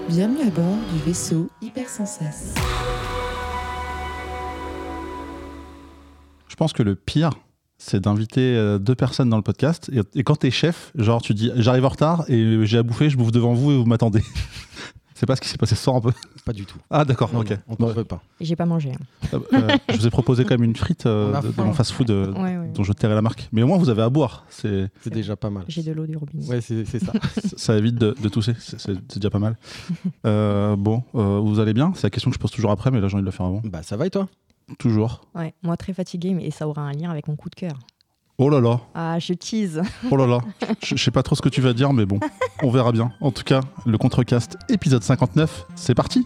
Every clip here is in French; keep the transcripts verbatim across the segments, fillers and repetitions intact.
Bienvenue à bord du vaisseau Hypersensas. Je pense que le pire, c'est d'inviter deux personnes dans le podcast et, et quand t'es chef, genre tu dis j'arrive en retard et j'ai à bouffer, je bouffe devant vous et vous m'attendez. C'est pas ce qui s'est passé ce soir un peu? Pas du tout. Ah d'accord, non, ok. Non, on t'en veut pas. J'ai pas mangé. Hein. Euh, je vous ai proposé quand même une frite euh, de, de mon fast-food euh, ouais, ouais. dont je tairai la marque. Mais au moins vous avez à boire. C'est, c'est, c'est déjà pas mal. J'ai de l'eau du robinet. Ouais, c'est, c'est ça. Ça évite de, de tousser, c'est, c'est, c'est déjà pas mal. Euh, bon, euh, vous allez bien? C'est la question que je pose toujours après, mais là j'ai envie de le faire avant. Bah ça va et toi? Toujours. Ouais, moi très fatiguée, mais ça aura un lien avec mon coup de cœur. Oh là là. Ah, je tease. Oh là là. Je, je sais pas trop ce que tu vas dire, mais bon, on verra bien. En tout cas, le Contrecast épisode cinquante-neuf, c'est parti.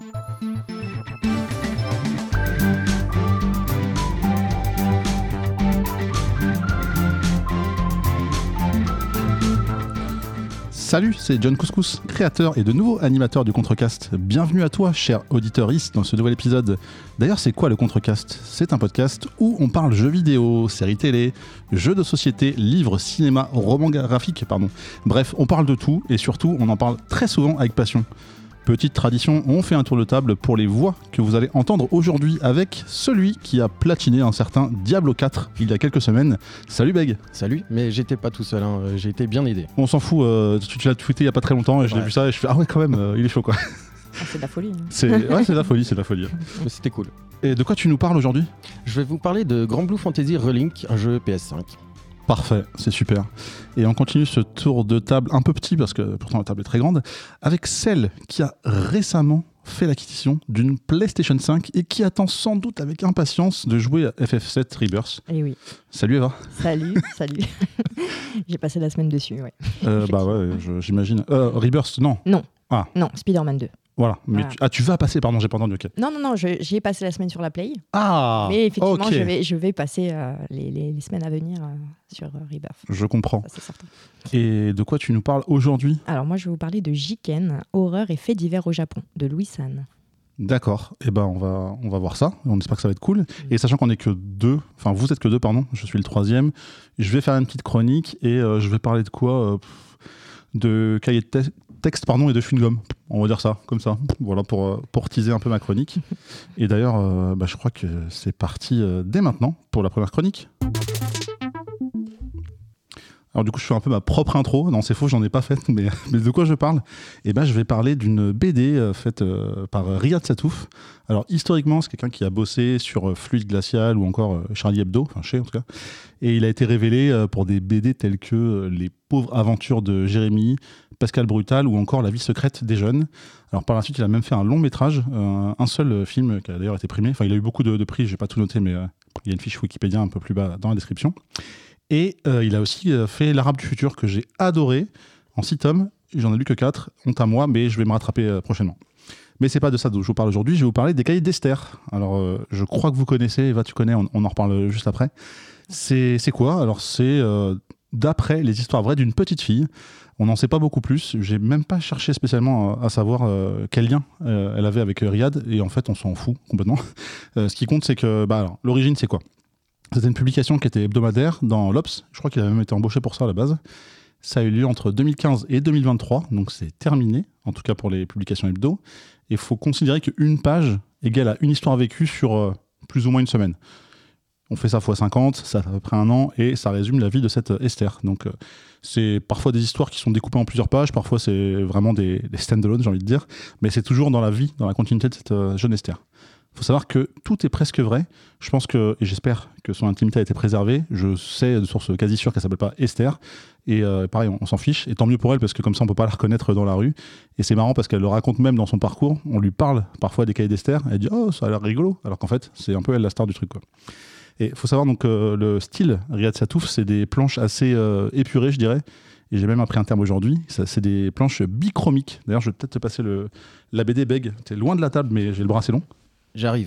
Salut, c'est John Couscous, créateur et de nouveau animateur du Contrecast. Bienvenue à toi, cher auditeur-iste, dans ce nouvel épisode. D'ailleurs, c'est quoi le Contrecast? C'est un podcast où on parle jeux vidéo, séries télé, jeux de société, livres, cinéma, romans graphiques, pardon. Bref, on parle de tout et surtout, on en parle très souvent avec passion. Petite tradition, on fait un tour de table pour les voix que vous allez entendre aujourd'hui avec celui qui a platiné un certain Diablo quatre il y a quelques semaines. Salut Beg. Salut, mais j'étais pas tout seul, hein. J'ai été bien aidé. On s'en fout, euh, tu, tu l'as tweeté il y a pas très longtemps et je l'ai vu ça et je fais ah ouais quand même, euh, il est chaud quoi. Ah, c'est de la folie. Hein. C'est, ouais, c'est de la folie, c'est de la folie. Mais c'était cool. Et de quoi tu nous parles aujourd'hui? Je vais vous parler de Grand Blue Fantasy Relink, un jeu P S cinq. Parfait, c'est super. Et on continue ce tour de table un peu petit, parce que pourtant la table est très grande, avec celle qui a récemment fait l'acquisition d'une PlayStation cinq et qui attend sans doute avec impatience de jouer à F F sept Rebirth. Eh oui. Salut Eva. Salut, salut. J'ai passé la semaine dessus, ouais. Euh, bah ouais, je, j'imagine. Euh, Rebirth, non. Non. Ah. Non, Spider-Man deux. Voilà. Mais Voilà. Tu, ah, tu vas passer, pardon, j'ai pas entendu, ok. Non, non, non, je, j'y ai passé la semaine sur la Play. Ah. Mais effectivement, okay. je, vais, je vais passer euh, les, les, les semaines à venir euh, sur euh, Rebirth. Je comprends. Ça, c'est certain. Et de quoi tu nous parles aujourd'hui? Alors moi, je vais vous parler de Jiken, horreur et faits divers au Japon, de Louis San. D'accord, et eh ben on va, on va voir ça, on espère que ça va être cool. Et sachant qu'on est que deux, enfin vous êtes que deux, pardon, je suis le troisième, je vais faire une petite chronique et euh, je vais parler de quoi euh, De cahier de te- texte pardon, et de chewing-gum, on va dire ça, comme ça, voilà, pour, euh, pour teaser un peu ma chronique. Et d'ailleurs, euh, bah, je crois que c'est parti euh, dès maintenant pour la première chronique. Alors du coup, je fais un peu ma propre intro. Non, c'est faux, j'en ai pas faite, mais, mais de quoi je parle? Eh ben, je vais parler d'une B D euh, faite euh, par Riyad Sattouf. Alors historiquement, c'est quelqu'un qui a bossé sur euh, Fluide Glacial ou encore euh, Charlie Hebdo, enfin chez en tout cas. Et il a été révélé euh, pour des B D tels que euh, Les pauvres aventures de Jérémy, Pascal Brutal ou encore La vie secrète des jeunes. Alors par la suite, il a même fait un long métrage, euh, un seul euh, film qui a d'ailleurs été primé. Enfin, il a eu beaucoup de, de prix, j'ai pas tout noté, mais euh, il y a une fiche Wikipédia un peu plus bas dans la description. Et euh, il a aussi euh, fait L'Arabe du futur que j'ai adoré en six tomes. J'en ai lu que quatre, honte à moi, mais je vais me rattraper euh, prochainement. Mais c'est pas de ça dont je vous parle aujourd'hui, je vais vous parler des cahiers d'Esther. Alors euh, je crois que vous connaissez, Eva tu connais, on, on en reparle juste après. C'est, c'est quoi? Alors c'est euh, d'après les histoires vraies d'une petite fille. On n'en sait pas beaucoup plus, j'ai même pas cherché spécialement à, à savoir euh, quel lien euh, elle avait avec euh, Riyad, et en fait on s'en fout complètement. Euh, ce qui compte c'est que, bah alors, l'origine c'est quoi? C'était une publication qui était hebdomadaire dans l'Obs. Je crois qu'il a même été embauché pour ça à la base. Ça a eu lieu entre deux mille quinze et deux mille vingt-trois, donc c'est terminé, en tout cas pour les publications hebdo. Et il faut considérer qu'une page égale à une histoire vécue sur euh, plus ou moins une semaine. On fait ça fois cinquante, ça fait à peu près un an, et ça résume la vie de cette Esther. Donc euh, c'est parfois des histoires qui sont découpées en plusieurs pages, parfois c'est vraiment des, des stand-alone, j'ai envie de dire, mais c'est toujours dans la vie, dans la continuité de cette euh, jeune Esther. Il faut savoir que tout est presque vrai. Je pense que, et j'espère que son intimité a été préservée. Je sais de source quasi sûre qu'elle s'appelle pas Esther. Et euh, pareil, on, on s'en fiche. Et tant mieux pour elle, parce que comme ça, on peut pas la reconnaître dans la rue. Et c'est marrant parce qu'elle le raconte même dans son parcours. On lui parle parfois des cahiers d'Esther. Elle dit « Oh, ça a l'air rigolo ». Alors qu'en fait, c'est un peu elle la star du truc, quoi. Et il faut savoir donc euh, le style Riyad Sattouf, c'est des planches assez euh, épurées, je dirais. Et j'ai même appris un terme aujourd'hui. Ça, c'est des planches bichromiques. D'ailleurs, je vais peut-être te passer le, la B D Beg. T'es loin de la table, mais j'ai le bras assez long. J'arrive.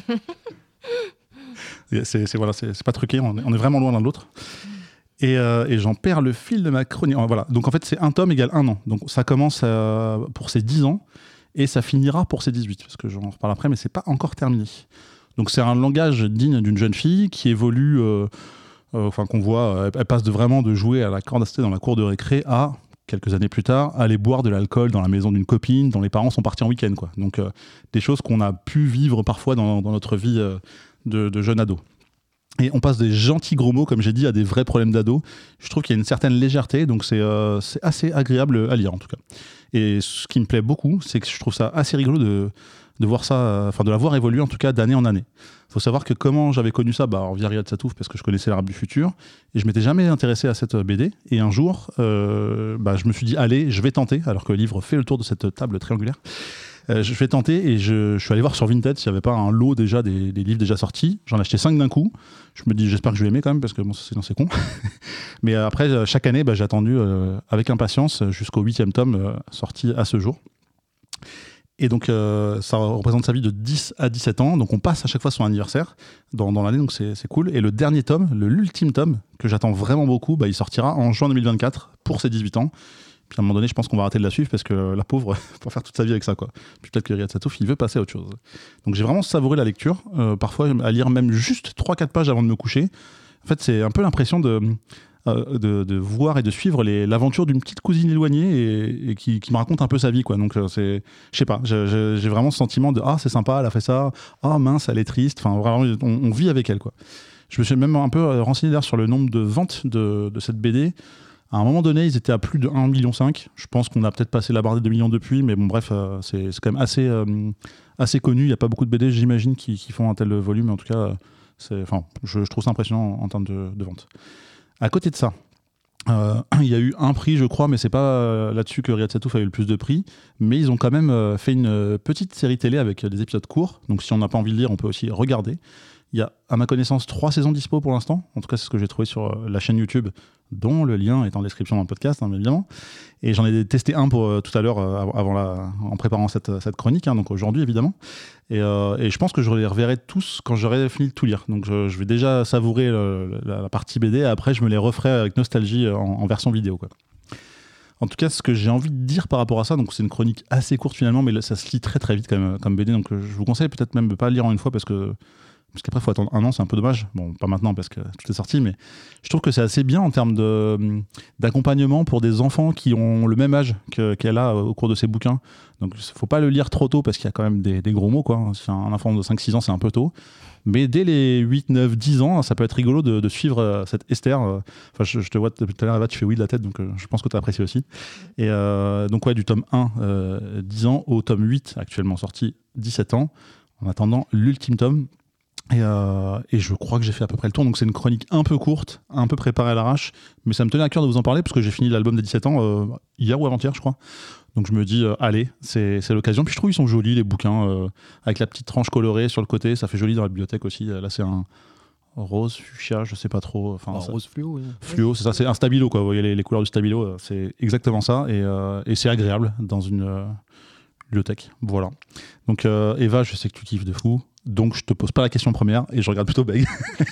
c'est, c'est, voilà, c'est, c'est pas truqué, on est, on est vraiment loin l'un de l'autre. Et, euh, et j'en perds le fil de ma chronique. Voilà. Donc en fait, c'est un tome égale un an. Donc ça commence à, pour ses dix ans et ça finira pour ses dix-huit, parce que j'en reparle après, mais c'est pas encore terminé. Donc c'est un langage digne d'une jeune fille qui évolue, euh, euh, enfin qu'on voit, elle, elle passe de vraiment de jouer à la corde à sauter dans la cour de récré à quelques années plus tard, aller boire de l'alcool dans la maison d'une copine dont les parents sont partis en week-end, quoi. Donc euh, des choses qu'on a pu vivre parfois dans, dans notre vie euh, de, de jeune ado. Et on passe des gentils gros mots, comme j'ai dit, à des vrais problèmes d'ado. Je trouve qu'il y a une certaine légèreté, donc c'est, euh, c'est assez agréable à lire en tout cas. Et ce qui me plaît beaucoup, c'est que je trouve ça assez rigolo de, de voir ça, enfin de la voir évoluer en tout cas d'année en année. Il faut savoir que comment j'avais connu ça, bah, via Riyad Satouf, parce que je connaissais l'Arabe du futur, et je m'étais jamais intéressé à cette B D. Et un jour, euh, bah, je me suis dit, allez, je vais tenter, alors que le livre fait le tour de cette table triangulaire. Euh, je vais tenter, et je, je suis allé voir sur Vinted s'il n'y avait pas un lot déjà des, des livres déjà sortis. J'en ai acheté cinq d'un coup. Je me dis, j'espère que je vais aimer quand même, parce que bon, sinon c'est con. Mais euh, après, chaque année, bah, j'ai attendu euh, avec impatience jusqu'au huitième tome euh, sorti à ce jour. Et donc, euh, ça représente sa vie de dix à dix-sept ans. Donc, on passe à chaque fois son anniversaire dans, dans l'année, donc c'est, c'est cool. Et le dernier tome, le, l'ultime tome, que j'attends vraiment beaucoup, bah, il sortira en juin deux mille vingt-quatre pour ses dix-huit ans. Puis à un moment donné, je pense qu'on va arrêter de la suivre parce que la pauvre, pour faire toute sa vie avec ça, quoi. Puis peut-être que Riyad Satouf, il veut passer à autre chose. Donc, j'ai vraiment savouré la lecture. Euh, parfois, à lire même juste trois quatre pages avant de me coucher. En fait, c'est un peu l'impression de... De, de voir et de suivre les, l'aventure d'une petite cousine éloignée et, et qui, qui me raconte un peu sa vie, quoi. Donc c'est, je sais pas, je, je, j'ai vraiment ce sentiment de ah c'est sympa, elle a fait ça, ah mince elle est triste, enfin vraiment on, on vit avec elle, quoi. Je me suis même un peu renseigné d'ailleurs sur le nombre de ventes de, de cette B D. À un moment donné ils étaient à plus de un virgule cinq million. Je pense qu'on a peut-être passé la barre des deux millions depuis, mais bon bref euh, c'est, c'est quand même assez, euh, assez connu. Il n'y a pas beaucoup de B D j'imagine qui, qui font un tel volume, en tout cas c'est, enfin, je, je trouve ça impressionnant en, en termes de, de vente. À côté de ça, euh, il y a eu un prix, je crois, mais c'est pas euh, là-dessus que Riyad Satouf a eu le plus de prix. Mais ils ont quand même euh, fait une euh, petite série télé avec euh, des épisodes courts. Donc si on n'a pas envie de lire, on peut aussi regarder. Il y a, à ma connaissance, trois saisons dispo pour l'instant. En tout cas, c'est ce que j'ai trouvé sur euh, la chaîne YouTube, dont le lien est en description dans le podcast, hein, évidemment. Et j'en ai testé un pour euh, tout à l'heure, euh, avant la, en préparant cette, cette chronique, hein, donc aujourd'hui, évidemment. Et, euh, et je pense que je les reverrai tous quand j'aurai fini de tout lire. Donc je, je vais déjà savourer le, la, la partie B D, et après je me les referai avec nostalgie en, en version vidéo, quoi. En tout cas, ce que j'ai envie de dire par rapport à ça, donc c'est une chronique assez courte finalement, mais là, ça se lit très très vite quand même, comme B D. Donc je vous conseille peut-être même de ne pas le lire en une fois parce que Parce qu'après, il faut attendre un an, c'est un peu dommage. Bon, pas maintenant parce que tout est sorti, mais je trouve que c'est assez bien en termes de, d'accompagnement pour des enfants qui ont le même âge que, qu'elle a au cours de ses bouquins. Donc, il ne faut pas le lire trop tôt parce qu'il y a quand même des, des gros mots, quoi. Si un enfant de cinq six ans, c'est un peu tôt. Mais dès les huit, neuf, dix ans, ça peut être rigolo de, de suivre cette Esther. Enfin, je, je te vois depuis tout à l'heure, Eva, tu fais oui de la tête, donc je pense que tu as apprécié aussi. Et euh, donc, ouais, du tome un, euh, dix ans, au tome huit, actuellement sorti, dix-sept ans, en attendant l'ultime tome. Et, euh, et je crois que j'ai fait à peu près le tour. Donc c'est une chronique un peu courte, un peu préparée à l'arrache, mais ça me tenait à cœur de vous en parler parce que j'ai fini l'album des dix-sept ans euh, hier ou avant-hier, je crois. Donc je me dis, euh, allez, c'est, c'est l'occasion. Puis je trouve qu'ils sont jolis, les bouquins, euh, avec la petite tranche colorée sur le côté. Ça fait joli dans la bibliothèque aussi. Là, c'est un rose, fuchsia, je sais pas trop. Enfin, oh, ça... Rose fluo, oui. Fluo, c'est ça, c'est un stabilo, quoi. Vous voyez les, les couleurs du stabilo, c'est exactement ça. Et, euh, et c'est agréable dans une euh, bibliothèque. Voilà. Donc euh, Eva, je sais que tu kiffes de fou. Donc je te pose pas la question première et je regarde plutôt Beg.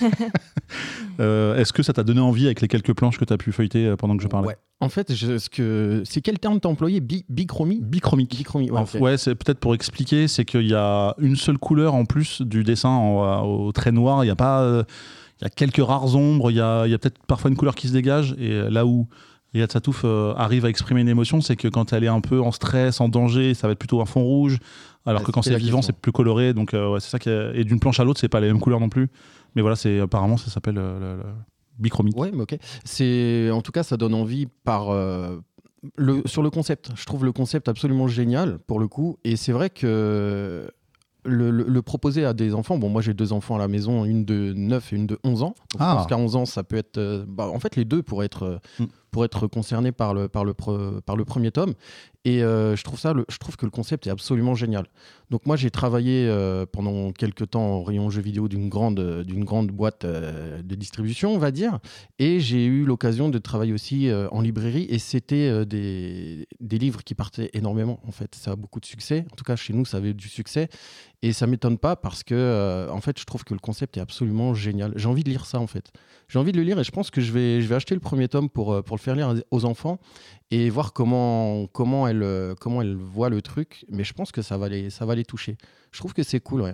euh, est-ce que ça t'a donné envie avec les quelques planches que tu as pu feuilleter pendant que je parlais? Ouais. En fait, je, ce que, c'est quel terme t'as employé? Bi, bichromie Bichromique. Bichromie, ouais, okay. okay. Ouais, c'est peut-être pour expliquer, c'est qu'il y a une seule couleur en plus du dessin en, au trait noir. Il y a pas, euh, il y a quelques rares ombres. Il y a, il y a peut-être parfois une couleur qui se dégage. Et là où Riyad Satouf euh, arrive à exprimer une émotion, c'est que quand elle est un peu en stress, en danger, ça va être plutôt un fond rouge. Alors que quand c'est vivant, c'est plus coloré. Donc, euh, ouais, c'est ça qui est... Et d'une planche à l'autre, c'est pas les mêmes couleurs non plus. Mais voilà, c'est... apparemment, ça s'appelle euh, le, le bichromique. Ouais, mais ok. C'est... En tout cas, ça donne envie par, euh, le... sur le concept. Je trouve le concept absolument génial, pour le coup. Et c'est vrai que le, le, le proposer à des enfants... Bon, moi, j'ai deux enfants à la maison, une de neuf et une de onze ans. Donc, ah. Je pense qu'à onze ans, ça peut être... Euh, bah, en fait, les deux pourraient être, euh, mm. pour être concernés par le, par, le pre... par le premier tome. Et euh, je, trouve ça, le, je trouve que le concept est absolument génial. Donc moi, j'ai travaillé euh, pendant quelques temps au rayon jeux vidéo d'une grande, d'une grande boîte euh, de distribution, on va dire. Et j'ai eu l'occasion de travailler aussi euh, en librairie. Et c'était euh, des, des livres qui partaient énormément, en fait. Ça a beaucoup de succès. En tout cas, chez nous, ça avait du succès. Et ça ne m'étonne pas parce que, euh, en fait, je trouve que le concept est absolument génial. J'ai envie de lire ça, en fait. J'ai envie de le lire et je pense que je vais, je vais acheter le premier tome pour, pour le faire lire aux enfants et voir comment, comment, elle, comment elle voit le truc. Mais je pense que ça va les, ça va les toucher. Je trouve que c'est cool, ouais.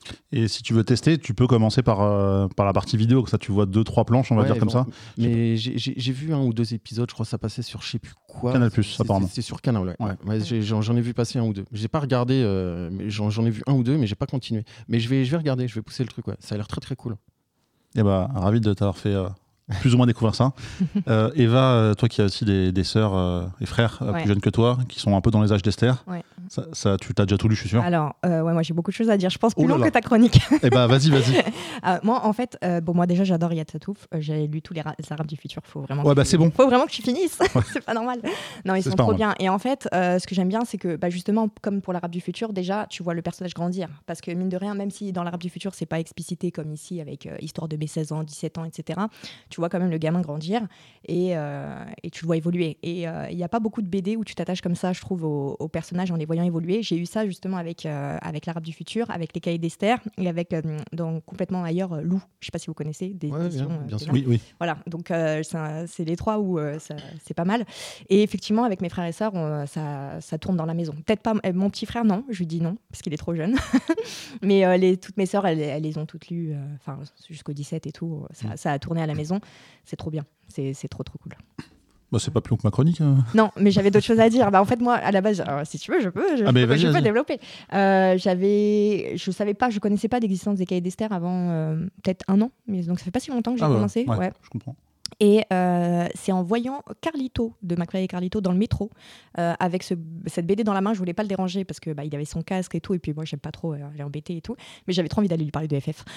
Et si tu veux tester, tu peux commencer par, euh, par la partie vidéo, que ça tu vois deux, trois planches, on va Ouais, dire comme bon, ça. Mais j'ai, j'ai, j'ai vu un ou deux épisodes, je crois que ça passait sur je sais plus quoi. Canal plus, C'est- apparemment. C'est, c'est sur Canal, ouais. Ouais. Ouais, j'ai- j'en, j'en ai vu passer un ou deux. J'ai pas regardé, euh, mais j'en, j'en ai vu un ou deux, mais j'ai pas continué. Mais je vais, je vais regarder, je vais pousser le truc, ouais. Ça a l'air très très cool. Et bah, ravi de t'avoir fait euh, plus ou moins découvrir ça. Euh, Eva, euh, toi qui as aussi des, des sœurs euh, et frères euh, Ouais. plus jeunes que toi, qui sont un peu dans les âges d'Esther, Ouais. ça, ça, tu t'as déjà tout lu, je suis sûr. Alors, euh, ouais, moi j'ai beaucoup de choses à dire. Je pense plus Oh là long là. que ta chronique. Eh bah, vas-y, vas-y. Euh, moi, en fait, euh, bon, moi déjà j'adore Riyad Satouf. Euh, j'ai lu tous les, ra- les Arabes du futur. Faut vraiment. Ouais, que bah tu- c'est bon. Faut vraiment que tu finisses. c'est pas normal. Non, ils C'est sont pas trop normal. bien. Et en fait, euh, ce que j'aime bien, c'est que bah, justement, comme pour l'Arabe du futur, déjà, tu vois le personnage grandir. Parce que mine de rien, même si dans l'Arabe du futur, c'est pas explicité comme ici avec euh, histoire de mes seize ans, dix-sept ans, et cetera. Tu vois quand même le gamin grandir et, euh, et tu le vois évoluer. Et euh, il n'y a pas beaucoup de B D où tu t'attaches comme ça, je trouve, aux, aux personnages en les voyant évoluer. J'ai eu ça justement avec, euh, avec l'Arabe du futur, avec les Cahiers d'Esther et avec euh, dans complètement ailleurs euh, Lou. Je sais pas si vous connaissez des Ouais, éditions, bien- euh, bien de sûr. là. Oui, oui. Voilà, donc euh, c'est un- c'est les trois où euh, ça- c'est pas mal. Et effectivement, avec mes frères et sœurs, on- ça, ça tourne dans la maison. Peut-être pas euh, mon petit frère, non, je lui dis non, parce qu'il est trop jeune. Mais euh, les, toutes mes sœurs, elles, elles les ont toutes lues, euh, enfin jusqu'au dix-sept et tout. Ça, ça a tourné à la maison. C'est trop bien. C'est c'est trop, trop cool. Bah, c'est pas plus long que ma chronique. euh. Non, mais j'avais d'autres choses à dire. Bah, en fait, moi, à la base, alors, si tu veux, je peux, je, Ah, mais je peux, vas-y, je peux vas-y. développer. Euh, j'avais, je savais pas, je connaissais pas l'existence des Cahiers d'Esther avant euh, peut-être un an. Mais, donc ça fait pas si longtemps que j'ai Ah, bah, commencé. ouais, Ouais. je comprends. Et euh, c'est en voyant Carlito de McFly et Carlito dans le métro euh, avec ce, cette B D dans la main, je voulais pas le déranger parce que bah, il avait son casque et tout, et puis moi j'aime pas trop euh, aller embêter et tout, mais j'avais trop envie d'aller lui parler de F F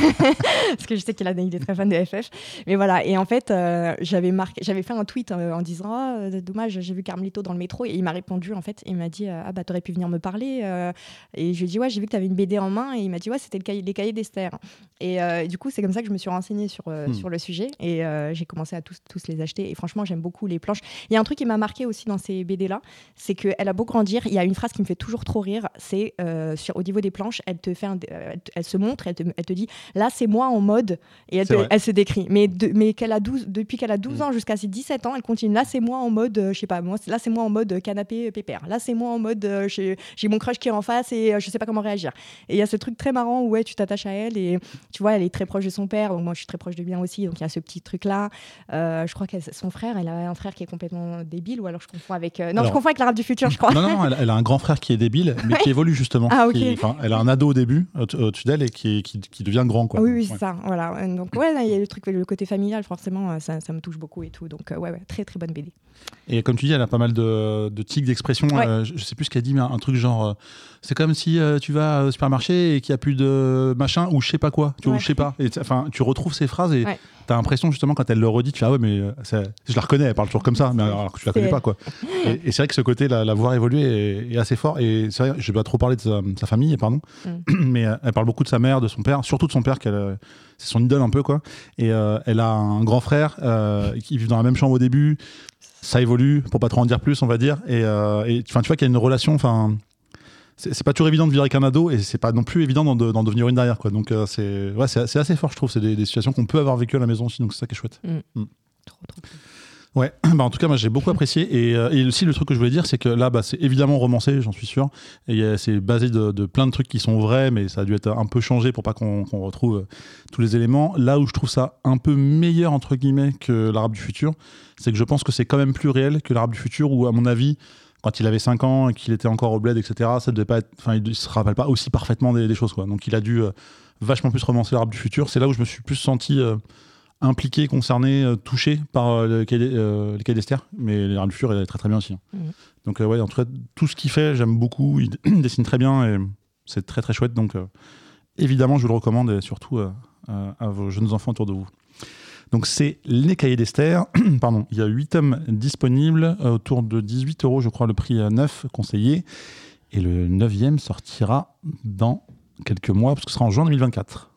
parce que je sais qu'il a, il est très fan de F F. Mais voilà, et en fait euh, j'avais marqué, j'avais fait un tweet euh, en disant oh, dommage, j'ai vu Carlito dans le métro, et il m'a répondu en fait, il m'a dit euh, ah bah t'aurais pu venir me parler, euh, et je lui ai dit ouais, j'ai vu que t'avais une B D en main, et il m'a dit ouais, c'était le cahier, les Cahiers d'Esther. Et euh, du coup c'est comme ça que je me suis renseignée sur euh, Hmm. sur le sujet, et euh, j'ai commencé à tous tous les acheter, et franchement j'aime beaucoup les planches. Il y a un truc qui m'a marqué aussi dans ces B D là, c'est qu'elle a beau grandir, il y a une phrase qui me fait toujours trop rire, c'est euh, sur, au niveau des planches, elle te fait un, euh, elle, te- elle se montre, elle te, elle te dit là c'est moi en mode, et elle, C'est te- vrai. elle se décrit, mais, de, mais qu'elle a douze, depuis qu'elle a douze Mm. ans jusqu'à ses dix-sept ans, elle continue, là c'est moi en mode, euh, je sais pas, moi, c'est- là c'est moi en mode canapé euh, pépère, là c'est moi en mode euh, j'ai, j'ai mon crush qui est en face et euh, je sais pas comment réagir. Et il y a ce truc très marrant où ouais, tu t'attaches à elle, et tu vois elle est très proche de son père, donc moi je suis très proche de lui aussi, donc il y a ce petit truc là. Euh, je crois que son frère, elle a un frère qui est complètement débile, ou alors je confonds avec euh, non, Alors- je confonds avec l'Arabe du futur, je crois. Non, non, non, elle, elle a un grand frère qui est débile, mais qui évolue justement. Ah, ok. Qui- enfin, elle a un ado au début, au- au-dessus d'elle, et qui, qui, qui devient grand, quoi. Oui, oui, c'est Ouais. ça. Voilà. Euh, Donc, ouais, il y a le truc, le côté familial, forcément, euh, ça, ça me touche beaucoup et tout. Donc, euh, ouais, ouais, très, très bonne B D. Et comme tu dis, elle a pas mal de, de tics d'expression. Ouais. Euh, je, je sais plus ce qu'elle dit, mais un, un truc genre, euh, c'est comme si euh, tu vas au supermarché et qu'il y a plus de machin ou je sais pas quoi, tu vois, Ouais. ou je sais pas. Et t- enfin, tu retrouves ces phrases et Ouais. t'as l'impression justement quand elle le redit, tu fais ah ouais, mais euh, ça- je la reconnais, elle parle toujours comme ça, mais alors que tu la C'est connais pas elle. quoi. Et, et c'est vrai que ce côté, la, la voir évoluer est, est assez fort. Et c'est vrai, je vais pas trop parler de sa, sa famille, pardon, Mm. mais euh, elle parle beaucoup de sa mère, de son père, surtout de son père, qu'elle, euh, c'est son idole un peu quoi. Et euh, elle a un grand frère euh, qui vit dans la même chambre au début. Ça évolue, pour pas trop en dire plus, on va dire. Et, euh, et enfin, tu vois qu'il y a une relation. Enfin, c'est c'est pas toujours évident de vivre avec un ado, et c'est pas non plus évident d'en, de- d'en devenir une derrière, quoi. Donc euh, c'est ouais, c'est c'est assez fort, je trouve. C'est des, des situations qu'on peut avoir vécues à la maison aussi, donc c'est ça qui est chouette. Trop, trop cool. Ouais, bah en tout cas, moi j'ai beaucoup apprécié. Et, euh, et aussi, le truc que je voulais dire, c'est que là, bah, c'est évidemment romancé, j'en suis sûr. Et euh, c'est basé de, de plein de trucs qui sont vrais, mais ça a dû être un peu changé pour pas qu'on qu'on retrouve euh, tous les éléments. Là où je trouve ça un peu meilleur, entre guillemets, que l'Arabe du futur, c'est que je pense que c'est quand même plus réel que l'Arabe du futur, où, à mon avis, quand il avait cinq ans et qu'il était encore au bled, et cetera, ça devait pas être, enfin, il se rappelle pas aussi parfaitement des, des choses, quoi. Donc il a dû euh, vachement plus romancer l'Arabe du futur. C'est là où je me suis plus senti euh, impliqué, concerné, euh, touché par euh, le cahier, euh, les Cahiers d'Esther, mais l'Arabe du futur il est très très bien aussi. hein. Mhm. Donc euh, ouais, en tout cas, tout ce qu'il fait, j'aime beaucoup. Il, il dessine très bien et c'est très très chouette. Donc euh, évidemment, je vous le recommande, et surtout euh, euh, à vos jeunes enfants autour de vous. Donc c'est les Cahiers d'Esther. Pardon, il y a huit tomes disponibles, euh, autour de dix-huit euros, je crois, le prix euh, neuf conseillé. Et le neuvième sortira dans quelques mois, parce que ce sera en juin deux mille vingt-quatre.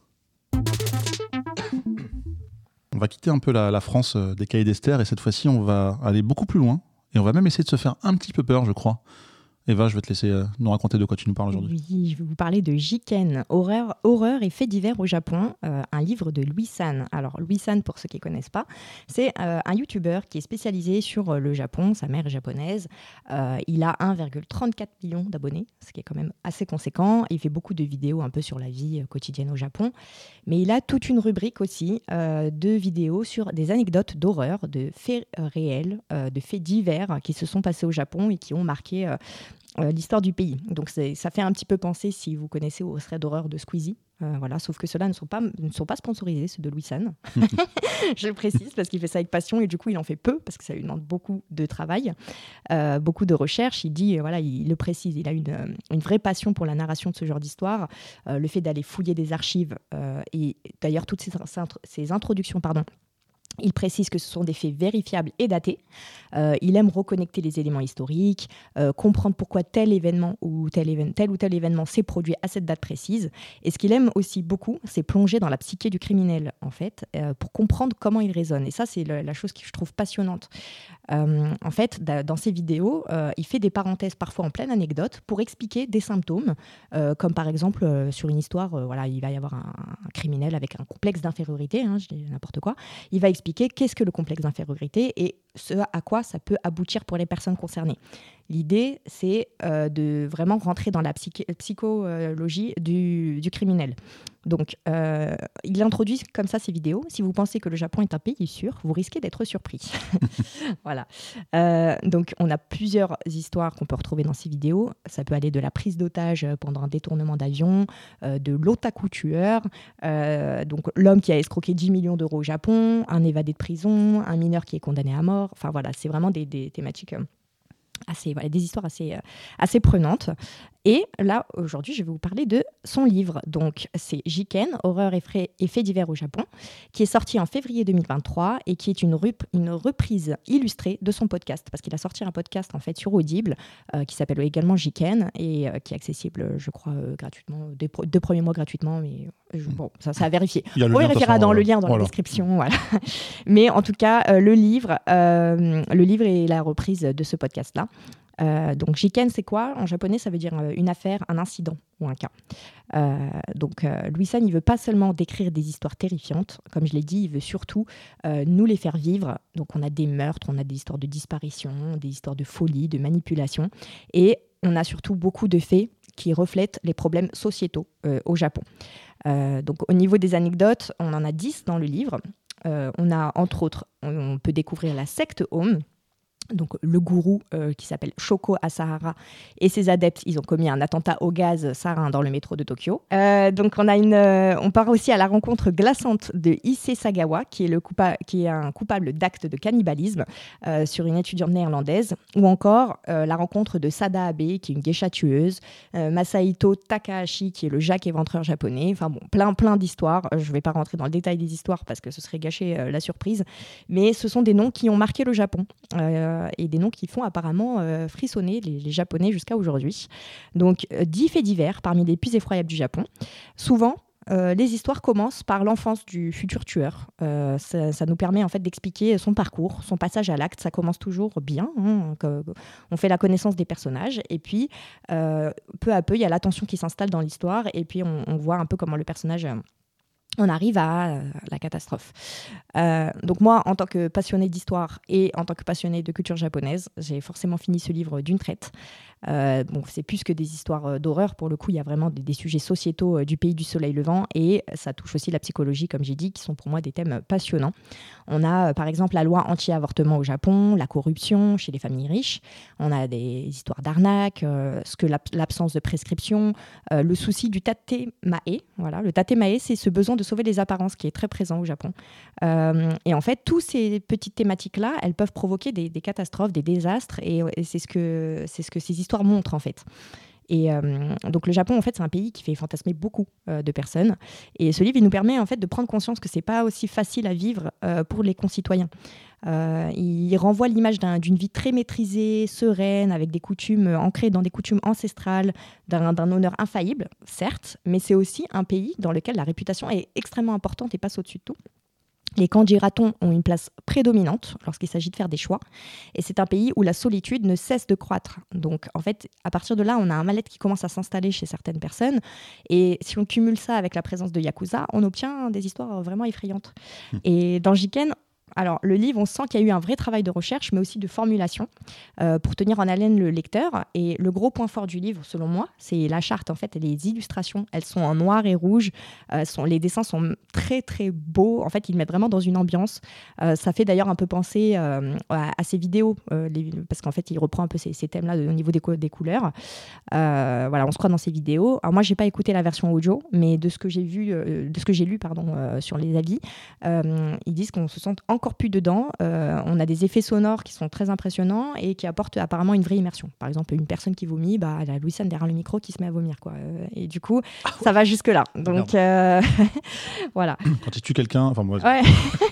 On va quitter un peu la, la France euh, des Cahiers d'Esther, et cette fois-ci, on va aller beaucoup plus loin. Et on va même essayer de se faire un petit peu peur, je crois. Eva, je vais te laisser euh, nous raconter de quoi tu nous parles aujourd'hui. Oui, je vais vous parler de Jiken, horreur, horreur et faits divers au Japon, euh, un livre de Louis San. Alors Louis San, pour ceux qui ne connaissent pas, c'est euh, un youtubeur qui est spécialisé sur euh, le Japon, sa mère est japonaise. Euh, il a un virgule trente-quatre million d'abonnés, ce qui est quand même assez conséquent. Il fait beaucoup de vidéos un peu sur la vie euh, quotidienne au Japon, mais il a toute une rubrique aussi euh, de vidéos sur des anecdotes d'horreur, de faits euh, réels, euh, de faits divers qui se sont passés au Japon et qui ont marqué euh, Euh, l'histoire du pays. Donc c'est, ça fait un petit peu penser, si vous connaissez, aux threads d'horreur de Squeezie. Euh, voilà, sauf que ceux-là ne sont pas, ne sont pas sponsorisés, ceux de Louis San. Je le précise parce qu'il fait ça avec passion et du coup il en fait peu parce que ça lui demande beaucoup de travail, euh, beaucoup de recherche. Il dit, euh, voilà, il, il le précise, il a une, euh, une vraie passion pour la narration de ce genre d'histoire, euh, le fait d'aller fouiller des archives euh, et d'ailleurs toutes ces, ces introductions, pardon. Il précise que ce sont des faits vérifiables et datés. Euh, il aime reconnecter les éléments historiques, euh, comprendre pourquoi tel événement ou tel, évén- tel ou tel événement s'est produit à cette date précise. Et ce qu'il aime aussi beaucoup, c'est plonger dans la psyché du criminel, en fait, euh, pour comprendre comment il raisonne. Et ça, c'est le, la chose que je trouve passionnante. Euh, en fait, da- dans ses vidéos, euh, il fait des parenthèses parfois en pleine anecdote pour expliquer des symptômes, euh, comme par exemple euh, sur une histoire, euh, voilà, il va y avoir un, un criminel avec un complexe d'infériorité, hein, je dis n'importe quoi. Il va expliquer qu'est-ce que le complexe d'infériorité et ce à quoi ça peut aboutir pour les personnes concernées. L'idée, c'est euh, de vraiment rentrer dans la psyché- psychologie du, du criminel. Donc, euh, il introduit comme ça ces vidéos. Si vous pensez que le Japon est un pays sûr, vous risquez d'être surpris. Voilà. Euh, donc, on a plusieurs histoires qu'on peut retrouver dans ces vidéos. Ça peut aller de la prise d'otage pendant un détournement d'avion, euh, de l'otaku tueur, euh, donc l'homme qui a escroqué dix millions d'euros au Japon, un évadé de prison, un mineur qui est condamné à mort. Enfin, voilà, c'est vraiment des, des thématiques... Euh, Assez, voilà, des histoires assez, euh, assez prenantes. Et là, aujourd'hui, je vais vous parler de son livre. Donc, c'est Jiken, horreur et, frais, et faits divers au Japon, qui est sorti en février deux mille vingt-trois et qui est une, rup, une reprise illustrée de son podcast. Parce qu'il a sorti un podcast, en fait, sur Audible, euh, qui s'appelle également Jiken et euh, qui est accessible, je crois, euh, gratuitement, deux, deux premiers mois gratuitement, mais euh, je, bon, ça, ça a vérifié. On vérifiera dans le lien dans voilà. la description. Voilà. Mais en tout cas, euh, le, livre, euh, le livre est la reprise de ce podcast-là. Euh, donc Jiken, c'est quoi ? En japonais, ça veut dire euh, une affaire, un incident ou un cas. Euh, donc euh, Louis San, il veut pas seulement décrire des histoires terrifiantes, comme je l'ai dit, il veut surtout euh, nous les faire vivre. Donc on a des meurtres, on a des histoires de disparition, des histoires de folie, de manipulation, et on a surtout beaucoup de faits qui reflètent les problèmes sociétaux euh, au Japon. Euh, donc au niveau des anecdotes, on en a dix dans le livre. Euh, on a entre autres, on, on peut découvrir la secte Home. Donc le gourou euh, qui s'appelle Shoko Asahara et ses adeptes, ils ont commis un attentat au gaz sarin dans le métro de Tokyo. Euh, donc on a une, euh, on part aussi à la rencontre glaçante de Issei Sagawa, qui est, le coupa- qui est un coupable d'actes de cannibalisme euh, sur une étudiante néerlandaise, ou encore euh, la rencontre de Sada Abe, qui est une geisha tueuse, euh, Masahito Takahashi, qui est le Jacques éventreur japonais. Enfin bon, plein plein d'histoires. Je ne vais pas rentrer dans le détail des histoires parce que ce serait gâcher euh, la surprise, mais ce sont des noms qui ont marqué le Japon. Euh, et des noms qui font apparemment euh, frissonner les, les Japonais jusqu'à aujourd'hui. Donc, euh, dix faits divers parmi les plus effroyables du Japon. Souvent, euh, les histoires commencent par l'enfance du futur tueur. Euh, ça, ça nous permet en fait d'expliquer son parcours, son passage à l'acte. Ça commence toujours bien. Hein, on fait la connaissance des personnages et puis, euh, peu à peu, il y a la tension qui s'installe dans l'histoire et puis on, on voit un peu comment le personnage... Euh, on arrive à euh, la catastrophe. Euh, donc moi, en tant que passionnée d'histoire et en tant que passionnée de culture japonaise, j'ai forcément fini ce livre d'une traite. Euh, bon, c'est plus que des histoires d'horreur. Pour le coup, il y a vraiment des, des sujets sociétaux euh, du pays du soleil levant et ça touche aussi la psychologie, comme j'ai dit, qui sont pour moi des thèmes passionnants. On a, euh, par exemple, la loi anti-avortement au Japon, la corruption chez les familles riches. On a des histoires d'arnaque, euh, ce que l'ab- l'absence de prescription, euh, le souci du tatemae. Voilà, le tatemae, c'est ce besoin de sauver les apparences qui est très présent au Japon. Euh, et en fait, toutes ces petites thématiques-là, elles peuvent provoquer des, des catastrophes, des désastres, et, et c'est ce que c'est ce que ces histoires montrent en fait. Et euh, donc le Japon, en fait, c'est un pays qui fait fantasmer beaucoup euh, de personnes. Et ce livre, il nous permet en fait de prendre conscience que c'est pas aussi facile à vivre euh, pour les concitoyens. Euh, il renvoie l'image d'un, d'une vie très maîtrisée, sereine, avec des coutumes ancrées dans des coutumes ancestrales, d'un, d'un honneur infaillible, certes, mais c'est aussi un pays dans lequel la réputation est extrêmement importante et passe au-dessus de tout. Les kanji-ratons ont une place prédominante lorsqu'il s'agit de faire des choix. Et c'est un pays où la solitude ne cesse de croître. Donc, en fait, à partir de là, on a un mal-être qui commence à s'installer chez certaines personnes. Et si on cumule ça avec la présence de Yakuza, on obtient des histoires vraiment effrayantes. Mmh. Et dans Jiken, alors, le livre, on sent qu'il y a eu un vrai travail de recherche, mais aussi de formulation euh, pour tenir en haleine le lecteur. Et le gros point fort du livre, selon moi, c'est la charte, en fait, et les illustrations. Elles sont en noir et rouge. Euh, sont, les dessins sont très, très beaux. En fait, ils mettent vraiment dans une ambiance. Euh, ça fait d'ailleurs un peu penser euh, à, à ces vidéos, euh, les, parce qu'en fait, il reprend un peu ces, ces thèmes-là de, au niveau des, co- des couleurs. Euh, voilà, on se croit dans ces vidéos. Alors, moi, je n'ai pas écouté la version audio, mais de ce que j'ai vu, euh, de ce que j'ai lu pardon, euh, sur les avis, euh, ils disent qu'on se sent encore encore plus dedans. Euh, on a des effets sonores qui sont très impressionnants et qui apportent apparemment une vraie immersion. Par exemple, une personne qui vomit, bah, elle a Louis-Anne derrière le micro qui se met à vomir, quoi. Euh, et du coup, ah ouais. ça va jusque-là. Donc, euh, voilà. Quand il tue quelqu'un, enfin moi... Ouais.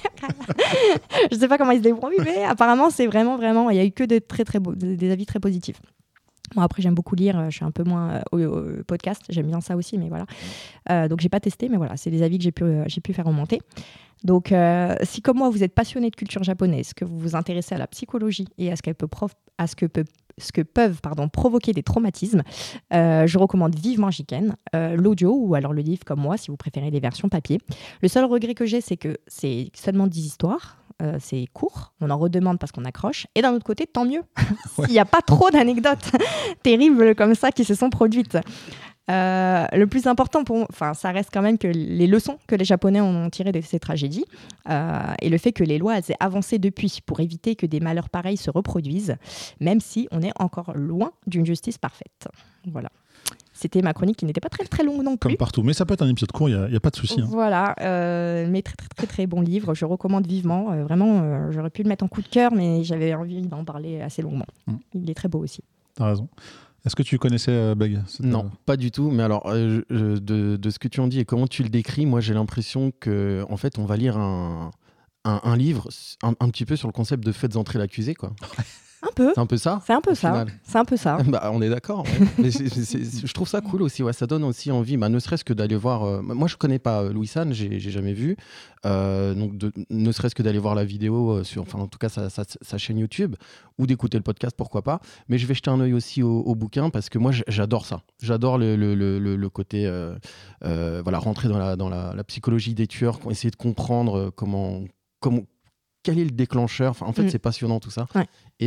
Je ne sais pas comment il se débrouille, mais apparemment, c'est vraiment, vraiment... Il n'y a eu que de très, très beaux, des avis très positifs. Bon, après, j'aime beaucoup lire, je suis un peu moins au, au podcast, j'aime bien ça aussi, mais voilà. Euh, donc, j'ai pas testé, mais voilà, c'est des avis que j'ai pu, euh, j'ai pu faire remonter. Donc, euh, si comme moi, vous êtes passionné de culture japonaise, que vous vous intéressez à la psychologie et à ce qu'elle peut, prof... à ce que peut... ce que peuvent pardon, provoquer des traumatismes, euh, je recommande vivement Jiken, euh, l'audio ou alors le livre comme moi, si vous préférez les versions papier. Le seul regret que j'ai, c'est que c'est seulement dix histoires. Euh, c'est court, on en redemande parce qu'on accroche. Et d'un autre côté, tant mieux, s'il n'y a pas trop d'anecdotes terribles comme ça qui se sont produites. Euh, le plus important, pour, enfin, ça reste quand même que les leçons que les Japonais ont tirées de ces tragédies euh, et le fait que les lois elles aient avancé depuis pour éviter que des malheurs pareils se reproduisent, même si on est encore loin d'une justice parfaite. Voilà. C'était ma chronique qui n'était pas très très longue non plus. Comme partout, mais ça peut être un épisode court, il n'y a, a pas de souci. Hein. Voilà, euh, mais très très très très bon livre, je recommande vivement. Euh, vraiment, euh, j'aurais pu le mettre en coup de cœur, mais j'avais envie d'en parler assez longuement. Mmh. Il est très beau aussi. T'as raison. Est-ce que tu connaissais euh, Beg ? Non, euh... pas du tout. Mais alors, euh, je, de, de ce que tu en dis et comment tu le décris, moi j'ai l'impression que, en fait, on va lire un, un, un livre un, un petit peu sur le concept de faites entrer l'accusé, quoi. Un peu. C'est un peu ça. C'est un peu ça. Final. C'est un peu ça. Bah, on est d'accord. Ouais. Mais c'est, c'est, c'est, je trouve ça cool aussi. Ouais. Ça donne aussi envie, bah, ne serait-ce que d'aller voir. Euh, moi, je connais pas euh, Louis-Anne, j'ai, j'ai jamais vu. Euh, donc, de, ne serait-ce que d'aller voir la vidéo euh, sur, enfin, en tout cas, sa, sa, sa chaîne YouTube ou d'écouter le podcast, pourquoi pas. Mais je vais jeter un œil aussi au, au bouquin parce que moi, j'adore ça. J'adore le, le, le, le, le côté, euh, euh, voilà, rentrer dans la, dans la, la psychologie des tueurs, essayer de comprendre comment, comment quel est le déclencheur. Enfin, en fait, mmh. c'est passionnant tout ça. Ouais.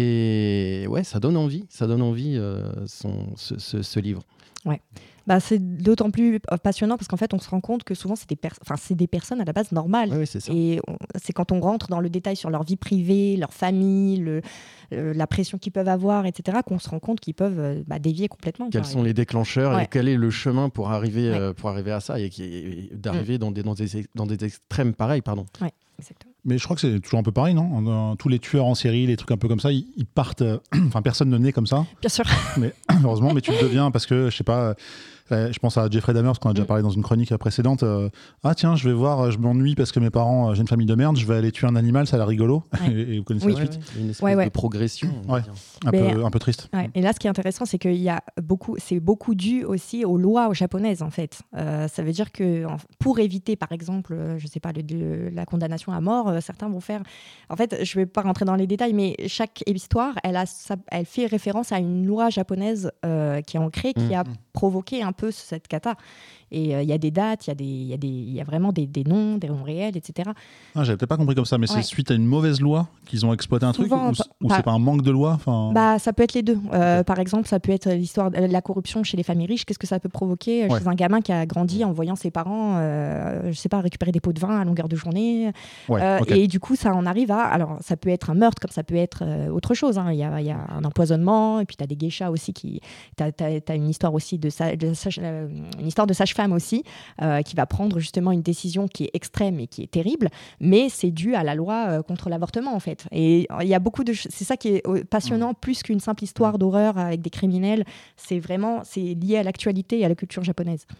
Et ouais, ça donne envie, ça donne envie euh, son, ce, ce, ce livre. Ouais. Bah, c'est d'autant plus passionnant parce qu'en fait, on se rend compte que souvent, c'est des, pers- enfin, c'est des personnes à la base normales. Oui, oui, c'est ça. Et on, c'est quand on rentre dans le détail sur leur vie privée, leur famille, le, euh, la pression qu'ils peuvent avoir, et cetera, qu'on se rend compte qu'ils peuvent euh, bah, dévier complètement. Quels quoi. sont les déclencheurs ouais. et quel est le chemin pour arriver, ouais. euh, pour arriver à ça et, qui, et d'arriver mmh. dans, des, dans, des, dans des extrêmes pareils. Pardon. Ouais, exactement. Mais je crois que c'est toujours un peu pareil, non ? Dans tous les tueurs en série, les trucs un peu comme ça, ils, ils partent. Enfin, euh, personne ne naît comme ça. Bien sûr. Mais heureusement, mais tu le deviens parce que, je sais pas, euh, je pense à Jeffrey Dahmer, parce qu'on a déjà parlé dans une chronique précédente. Euh, ah tiens, je vais voir, je m'ennuie parce que mes parents, j'ai une famille de merde, je vais aller tuer un animal, ça a l'air rigolo. Ouais. et, et vous connaissez oui. la suite. Ouais, ouais. Une espèce ouais, ouais. de progression. Ouais. Un, mais, peu, un peu triste. Ouais. Et là, ce qui est intéressant, c'est qu'il y a beaucoup, c'est beaucoup dû aussi aux lois japonaises, en fait. Euh, ça veut dire que pour éviter, par exemple, je sais pas, le, le, la condamnation à mort, euh, certains vont faire. En fait, je ne vais pas rentrer dans les détails, mais chaque histoire, elle, a sa... elle fait référence à une loi japonaise euh, qui est ancrée, qui mmh. a provoqué un peu cette cata. Et il euh, y a des dates, il y, y, y a vraiment des, des noms, des noms réels, et cetera. Ah, j'avais peut-être pas compris comme ça, mais ouais. c'est suite à une mauvaise loi qu'ils ont exploité un Souvent, truc ou, pa- ou c'est pas un manque de loi bah, ça peut être les deux. Euh, okay. Par exemple, ça peut être l'histoire de la corruption chez les familles riches. Qu'est-ce que ça peut provoquer ouais. chez un gamin qui a grandi en voyant ses parents, euh, je sais pas, récupérer des pots de vin à longueur de journée. Ouais, euh, okay. Et du coup, ça en arrive à... Alors, ça peut être un meurtre, comme ça peut être euh, autre chose. Hein. Il y a, il y a un empoisonnement, et puis tu as des geishas aussi qui... Tu as une histoire aussi de, sa... de sage... une histoire de sage-femme aussi, euh, qui va prendre justement une décision qui est extrême et qui est terrible, mais c'est dû à la loi euh, contre l'avortement, en fait. Et il y a beaucoup de... C'est ça qui est passionnant, mmh. plus qu'une simple histoire d'horreur avec des criminels. C'est vraiment... C'est lié à l'actualité et à la culture japonaise. Ouais.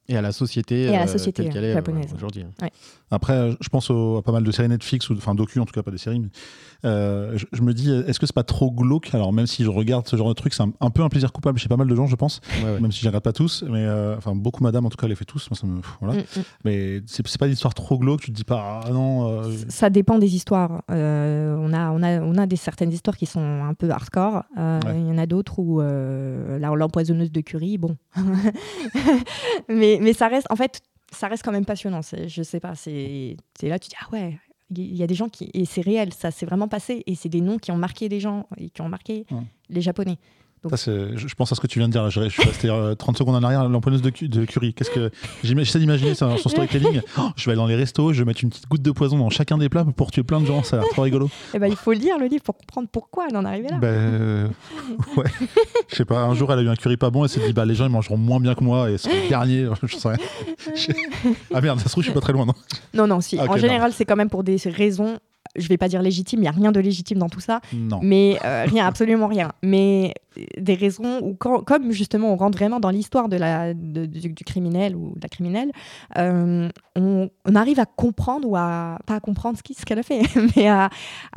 Et à la société, Et à la euh, société, telle qu'elle est japonaise. euh, aujourd'hui. Ouais. Après, je pense au- à pas mal de séries Netflix, ou enfin docu en tout cas, pas des séries. Mais, euh, je, je me dis, est-ce que c'est pas trop glauque? Alors même si je regarde ce genre de truc, c'est un, un peu un plaisir coupable chez pas mal de gens, je pense. Ouais, ouais. Même si je les regarde pas tous, mais euh, enfin beaucoup madame en tout cas les fait tous. Moi, ça me, voilà. Mm, mm. Mais c'est c'est pas l'histoire trop glauque. Tu te dis pas ah non. euh, Ça dépend des histoires. Euh, on, a, on, a, on a des, certaines histoires qui sont un peu hardcore. Euh, Ouais. Il y en a d'autres où euh, là, l'empoisonneuse de Curie, bon. mais, mais ça reste, en fait, ça reste quand même passionnant. C'est, je sais pas, c'est, c'est là, tu dis, ah ouais, il y a des gens qui. Et c'est réel, ça s'est vraiment passé. Et c'est des noms qui ont marqué des gens et qui ont marqué Ouais. les Japonais. Donc- Ça, c'est- je, je pense à ce que tu viens de dire. Là. Je, je suis resté euh, trente secondes en arrière. L'empoisonneuse de, Cu- de Curie. Qu'est-ce que j'ima- j'essaie d'imaginer ça, son storytelling. Oh, je vais aller dans les restos, je vais mettre une petite goutte de poison dans chacun des plats pour tuer plein de gens. Ça a l'air trop rigolo. Eh ben, il faut lire le livre pour comprendre pourquoi elle en est arrivée là. Ben, euh, ouais. Je sais pas. Un jour, elle a eu un curry pas bon. Elle s'est dit, bah les gens ils mangeront moins bien que moi et c'est le dernier. Je sais rien. Je- Ah merde, ça se trouve, je suis pas très loin. Non. Non, non, si. Ok, en non. général, c'est quand même pour des raisons. Je vais pas dire légitimes, il n'y a rien de légitime dans tout ça. Non. Mais euh, rien, absolument rien. Mais des raisons où, quand, comme justement, on rentre vraiment dans l'histoire de la, de- du, du criminel ou de la criminelle, euh, on, on arrive à comprendre, ou à, pas à comprendre ce qui- ce qu'elle a fait, mais à,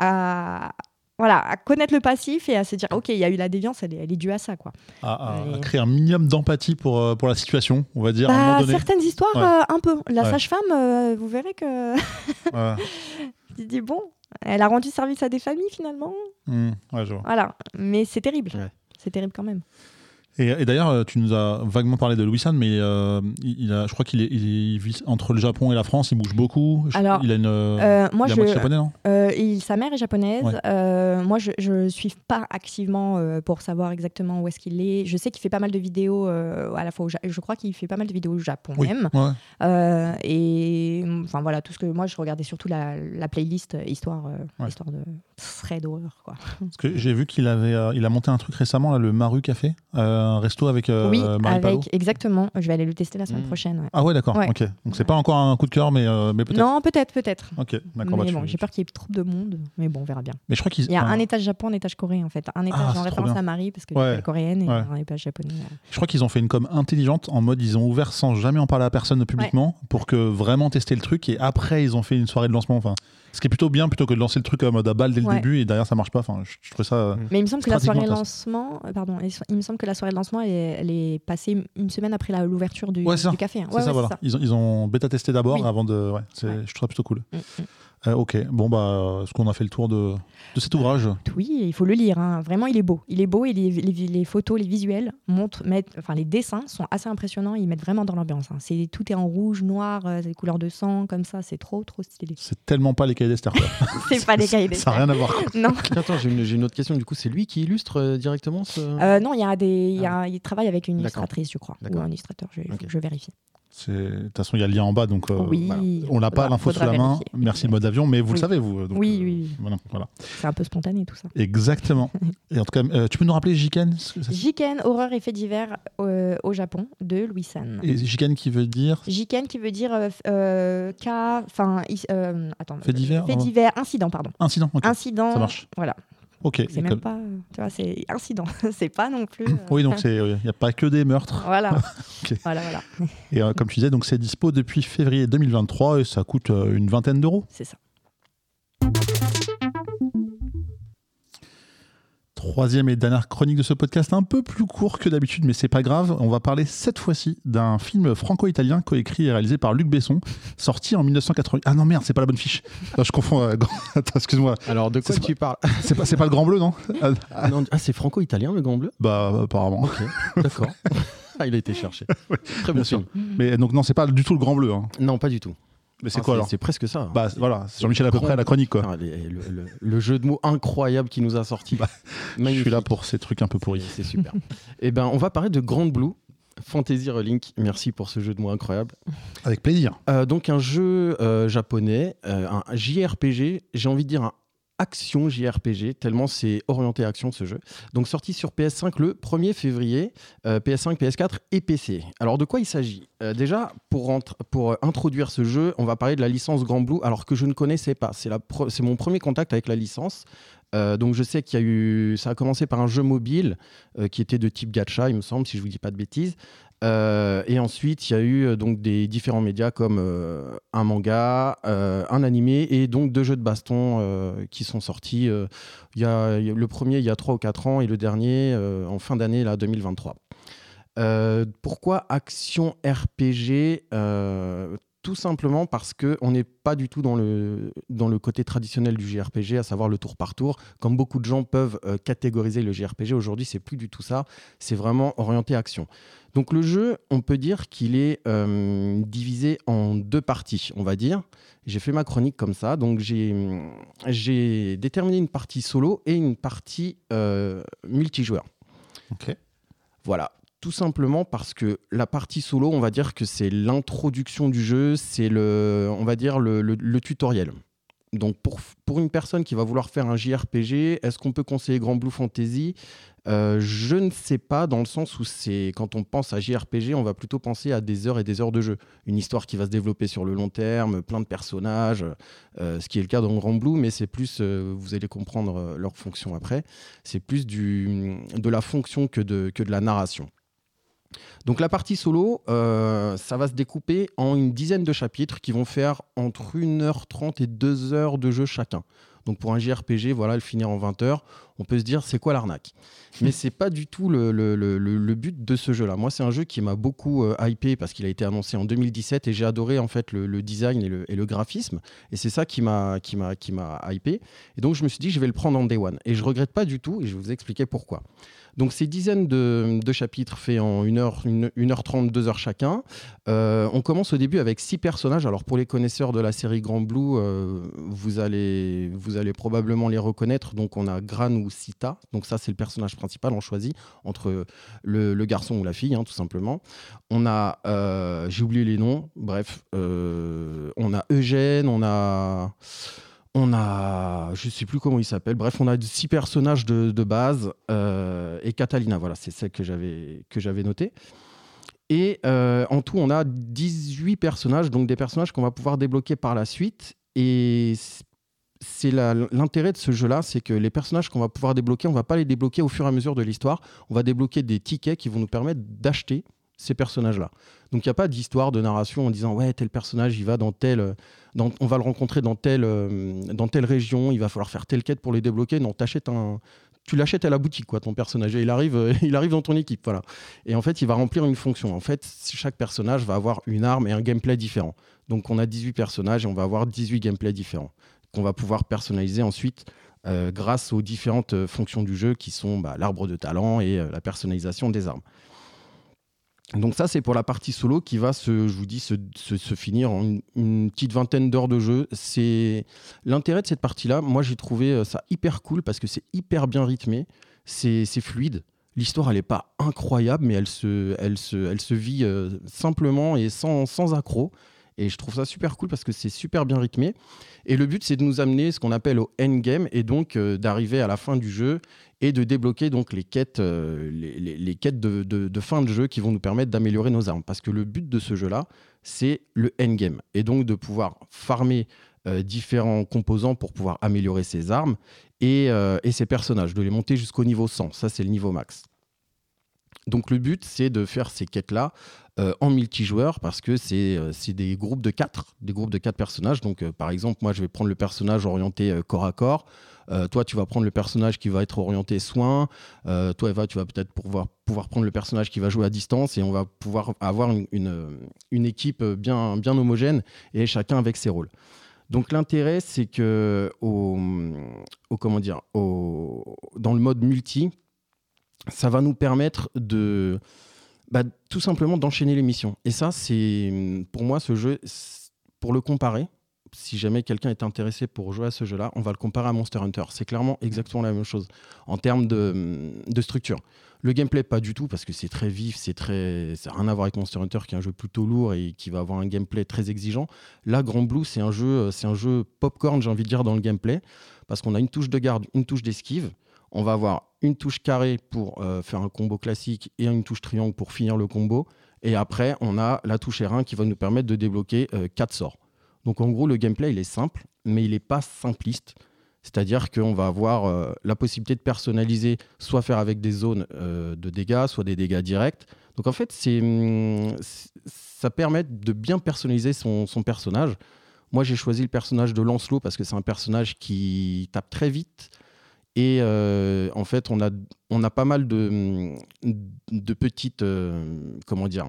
à, voilà, à connaître le passif et à se dire, OK, il y a eu la déviance, elle est, elle est due à ça. Quoi. À, à- à Mais- créer un minimum d'empathie pour, euh, pour la situation, on va dire, à un Bah, moment donné. certaines histoires, Ouais. euh, un peu. La Ouais. sage-femme, euh, vous verrez que Ouais. tu dis, bon, elle a rendu service à des familles finalement. Mmh, ouais, je vois. Voilà, mais c'est terrible. Ouais. C'est terrible quand même. Et, et d'ailleurs, euh, tu nous as vaguement parlé de Louis San, mais euh, il, il a, je crois qu'il est, il vit entre le Japon et la France, il bouge beaucoup. Je- Alors, il a une. Euh, moi, il a je, moitié japonais, non euh, il- sa mère est japonaise. Ouais. Euh, moi, je ne suis pas activement euh, pour savoir exactement où est-ce qu'il est. Je sais qu'il fait pas mal de vidéos euh, à la fois au Ja- je crois qu'il fait pas mal de vidéos au Japon Oui. même. Ouais. Euh, et enfin voilà, tout ce que moi je regardais surtout la, la playlist euh, histoire, euh, Ouais. histoire de thread d'horreur quoi. Parce que j'ai vu qu'il avait, euh, il a monté un truc récemment, là, le Maru Café, euh, un resto avec euh, oui, Marie Palot. avec exactement. Je vais aller le tester la semaine Mmh. prochaine. Ouais. Ah ouais, d'accord. Ouais. Ok. Donc c'est pas encore un coup de cœur, mais, euh, mais peut-être. Non, peut-être, peut-être. Ok, d'accord. bah, Mais tu- bon, j'ai peur qu'il y ait trop de monde. Mais bon, on verra bien. Mais je crois qu'il. Il y a enfin, un étage Japon, un étage coréen en fait. Un étage Ah, en c'est trop référence bien. à Marie parce que Ouais. elle est coréenne et Ouais. un étage japonais. euh. Je crois qu'ils ont fait une com intelligente en mode ils ont ouvert sans jamais en parler à personne publiquement pour que vraiment tester le truc et après ils ont fait une soirée de lancement. Enfin, ce qui est plutôt bien plutôt que de lancer le truc en mode à balle dès le Ouais. début et derrière ça marche pas. Enfin, je, je trouve ça. euh, Mais il me semble que la soirée Pratiquement, lancement, euh, pardon, il me semble que la soirée de lancement, elle est, elle est passée une semaine après la- l'ouverture du, Ouais, c'est ça. du café. hein. C'est Ouais, ça, ouais, voilà. c'est ça. Ils, ont, ils ont bêta testé d'abord Oui. avant de. Ouais, c'est- Ouais. je trouve ça plutôt cool. Mm, mm. Euh, ok, bon bah, est-ce qu'on a fait le tour de, de cet ouvrage? Oui, il faut le lire. hein. Vraiment, il est beau. Il est beau et les, les- les photos, les visuels montrent, mettent, enfin les dessins sont assez impressionnants. Ils mettent vraiment dans l'ambiance. hein. C'est tout est en rouge, noir, euh, des couleurs de sang comme ça. C'est trop, trop stylé. C'est tellement pas les cahiers d'Esther. quoi. C'est pas les cahiers des Ça n'a rien à voir. Non, Attends, j'ai une, j'ai une autre question. Du coup, c'est lui qui illustre euh, directement ce. Euh, non, il y a des, il y a, il travaille avec une D'accord. illustratrice, je crois, ou D'accord. un illustrateur. Je, faut Ok. que je vérifie. C'est- De toute façon, il y a le lien en bas, donc euh, oui, voilà. On n'a pas faudra- l'info sous faudra la main. vérifier. Merci le mode avion, mais vous le Oui. savez, vous. donc, Oui, euh, oui, oui. Voilà, voilà. C'est un peu spontané tout ça. Exactement. Et en tout cas, euh, tu peux nous rappeler Jiken ce que ça- Jiken, horreur et faits divers euh, au Japon, de Louis San. Et Jiken qui veut dire Jiken qui veut dire euh, f- euh, cas, enfin, is- euh, attends, Fait divers, fait non divers, incident, pardon, incident. ok. incident. Ça marche. Voilà, Ok. c'est et même comme- pas, euh, tu vois, c'est incident, c'est pas non plus. euh, Oui, donc il n'y a pas que des meurtres. Voilà, Ok. voilà, voilà, Et euh, comme tu disais, donc c'est dispo depuis février deux mille vingt-trois et ça coûte euh, une vingtaine d'euros. c'est ça. Troisième et dernière chronique de ce podcast, un peu plus court que d'habitude, mais c'est pas grave. On va parler cette fois-ci d'un film franco-italien coécrit et réalisé par Luc Besson, sorti en mille neuf cent quatre-vingts. Ah non merde, c'est pas la bonne fiche. Non, je confonds. euh, Attends, excuse-moi. Alors, de quoi C'est tu parles? C'est pas, c'est pas le Grand Bleu, non? Ah, Ah, non, ah, c'est franco-italien, le Grand Bleu? Bah apparemment. Ok, d'accord. Ah, il a été cherché. Très bon bien sûr. film. Mais donc non, c'est pas du tout le Grand Bleu. Hein. Non, pas du tout. Mais c'est Ah, quoi alors? C'est presque ça. Bah voilà, c'est Jean-Michel à peu près à la chronique quoi. Ah, les- le, le- le jeu de mots incroyable qu'il nous a sorti. Bah, Je Magnifique. suis là pour ces trucs un peu pourris. C'est super. Eh ben, on va parler de Grand Blue Fantasy Relink. Merci pour ce jeu de mots incroyable. Avec plaisir. Euh, donc un jeu euh, japonais, euh, un J R P G. J'ai envie de dire un action J R P G, tellement c'est orienté action ce jeu. Donc sorti sur P S cinq le premier février, euh, P S cinq, P S quatre et P C. Alors de quoi il s'agit? Euh, Déjà, pour, rentrer- pour euh, introduire ce jeu, on va parler de la licence Grand Blue, alors que je ne connaissais pas. C'est la pre- c'est mon premier contact avec la licence. Euh, donc je sais qu'il y a eu, ça a commencé par un jeu mobile euh, qui était de type gacha, il me semble, si je vous dis pas de bêtises. Euh, et ensuite, il y a eu euh, donc des différents médias comme euh, un manga, euh, un animé et donc deux jeux de baston euh, qui sont sortis. Euh, il y a, il y a, le premier il y a trois ou quatre ans et le dernier euh, en fin d'année là, deux mille vingt-trois. Euh, pourquoi action R P G euh, Tout simplement parce qu'on n'est pas du tout dans le, dans le côté traditionnel du J R P G, à savoir le tour par tour. Comme beaucoup de gens peuvent euh, catégoriser le J R P G, aujourd'hui, c'est plus du tout ça. C'est vraiment orienté action. Donc le jeu, on peut dire qu'il est euh, divisé en deux parties, on va dire. J'ai fait ma chronique comme ça. Donc j'ai, j'ai déterminé une partie solo et une partie euh, multijoueur. Ok. Voilà. Tout simplement parce que la partie solo, on va dire que c'est l'introduction du jeu, c'est le, on va dire le, le, le tutoriel. Donc pour, pour une personne qui va vouloir faire un J R P G, est-ce qu'on peut conseiller Granblue Fantasy ? euh, Je ne sais pas, dans le sens où c'est, quand on pense à J R P G, on va plutôt penser à des heures et des heures de jeu. Une histoire qui va se développer sur le long terme, plein de personnages, euh, ce qui est le cas dans Granblue, mais c'est plus, euh, vous allez comprendre euh, leur fonction après, c'est plus du, de la fonction que de, que de la narration. Donc la partie solo, euh, ça va se découper en une dizaine de chapitres qui vont faire entre une heure trente et deux heures de jeu chacun. Donc pour un J R P G, voilà, le finir en vingt heures, on peut se dire c'est quoi l'arnaque ? Mais c'est pas du tout le, le, le, le but de ce jeu-là. Moi, c'est un jeu qui m'a beaucoup euh, hypé parce qu'il a été annoncé en deux mille dix-sept et j'ai adoré en fait le, le design et le, et le graphisme. Et c'est ça qui m'a, qui m'a, qui m'a hypé. Et donc je me suis dit je vais le prendre en day one. Et je regrette pas du tout et je vais vous expliquer pourquoi. Donc ces dizaines de, de chapitres faits en une heure, une, une heure trente, deux heures chacun. Euh, on commence au début avec six personnages. Alors pour les connaisseurs de la série Granblue, euh, vous, allez, vous allez probablement les reconnaître. Donc on a Gran ou Sita. Donc ça c'est le personnage principal. On choisit entre le, le garçon ou la fille, hein, tout simplement. On a, euh, j'ai oublié les noms. Bref, euh, on a Eugène, on a... On a, je ne sais plus comment il s'appelle, bref, on a six personnages de, de base euh, et Catalina, voilà, c'est celle que j'avais, que j'avais notée. Et euh, en tout, on a dix-huit personnages, donc des personnages qu'on va pouvoir débloquer par la suite. Et c'est la, l'intérêt de ce jeu-là, c'est que les personnages qu'on va pouvoir débloquer, on ne va pas les débloquer au fur et à mesure de l'histoire, on va débloquer des tickets qui vont nous permettre d'acheter ces personnages-là. Donc il n'y a pas d'histoire de narration en disant ouais tel personnage il va dans tel, dans, on va le rencontrer dans telle, dans telle région, il va falloir faire telle quête pour les débloquer. Non, t'achètes un, tu l'achètes à la boutique quoi, ton personnage et il arrive, il arrive dans ton équipe, voilà. Et en fait il va remplir une fonction. En fait chaque personnage va avoir une arme et un gameplay différent. Donc on a dix-huit personnages et on va avoir dix-huit gameplays différents qu'on va pouvoir personnaliser ensuite euh, grâce aux différentes fonctions du jeu qui sont bah, l'arbre de talent et euh, la personnalisation des armes. Donc ça, c'est pour la partie solo qui va, se, je vous dis, se, se, se finir en une, une petite vingtaine d'heures de jeu. C'est l'intérêt de cette partie-là. Moi, j'ai trouvé ça hyper cool parce que c'est hyper bien rythmé, c'est, c'est fluide. L'histoire, elle n'est pas incroyable, mais elle se, elle se, elle se vit euh, simplement et sans, sans accroc. Et je trouve ça super cool parce que c'est super bien rythmé. Et le but, c'est de nous amener ce qu'on appelle au endgame et donc euh, d'arriver à la fin du jeu et de débloquer donc les quêtes, euh, les, les, les quêtes de, de, de fin de jeu qui vont nous permettre d'améliorer nos armes. Parce que le but de ce jeu-là, c'est le endgame. Et donc de pouvoir farmer euh, différents composants pour pouvoir améliorer ses armes et, euh, et ses personnages, de les monter jusqu'au niveau cent. Ça, c'est le niveau max. Donc le but, c'est de faire ces quêtes-là euh, en multijoueur parce que c'est, euh, c'est des groupes de quatre, des groupes de quatre personnages. Donc euh, par exemple, moi je vais prendre le personnage orienté euh, corps à corps. Euh, toi, tu vas prendre le personnage qui va être orienté soin. Euh, toi, Eva, tu vas peut-être pouvoir, pouvoir prendre le personnage qui va jouer à distance et on va pouvoir avoir une, une, une équipe bien, bien homogène et chacun avec ses rôles. Donc l'intérêt, c'est que au, au, comment dire, au, dans le mode multi, ça va nous permettre de, bah, tout simplement d'enchaîner les missions. Et ça, c'est pour moi, ce jeu, pour le comparer, si jamais quelqu'un est intéressé pour jouer à ce jeu-là, on va le comparer à Monster Hunter. C'est clairement exactement la même chose en termes de, de structure. Le gameplay, pas du tout, parce que c'est très vif, c'est très, ça n'a rien à voir avec Monster Hunter, qui est un jeu plutôt lourd et qui va avoir un gameplay très exigeant. Là, Granblue, c'est un jeu, c'est un jeu popcorn, j'ai envie de dire, dans le gameplay, parce qu'on a une touche de garde, une touche d'esquive. On va avoir une touche carré pour euh, faire un combo classique et une touche triangle pour finir le combo. Et après, on a la touche R un qui va nous permettre de débloquer euh, quatre sorts. Donc en gros, le gameplay, il est simple, mais il n'est pas simpliste. C'est-à-dire qu'on va avoir euh, la possibilité de personnaliser, soit faire avec des zones euh, de dégâts, soit des dégâts directs. Donc en fait, c'est, c'est, ça permet de bien personnaliser son, son personnage. Moi, j'ai choisi le personnage de Lancelot parce que c'est un personnage qui tape très vite. Et euh, en fait, on a, on a pas mal de, de petites, euh, comment dire,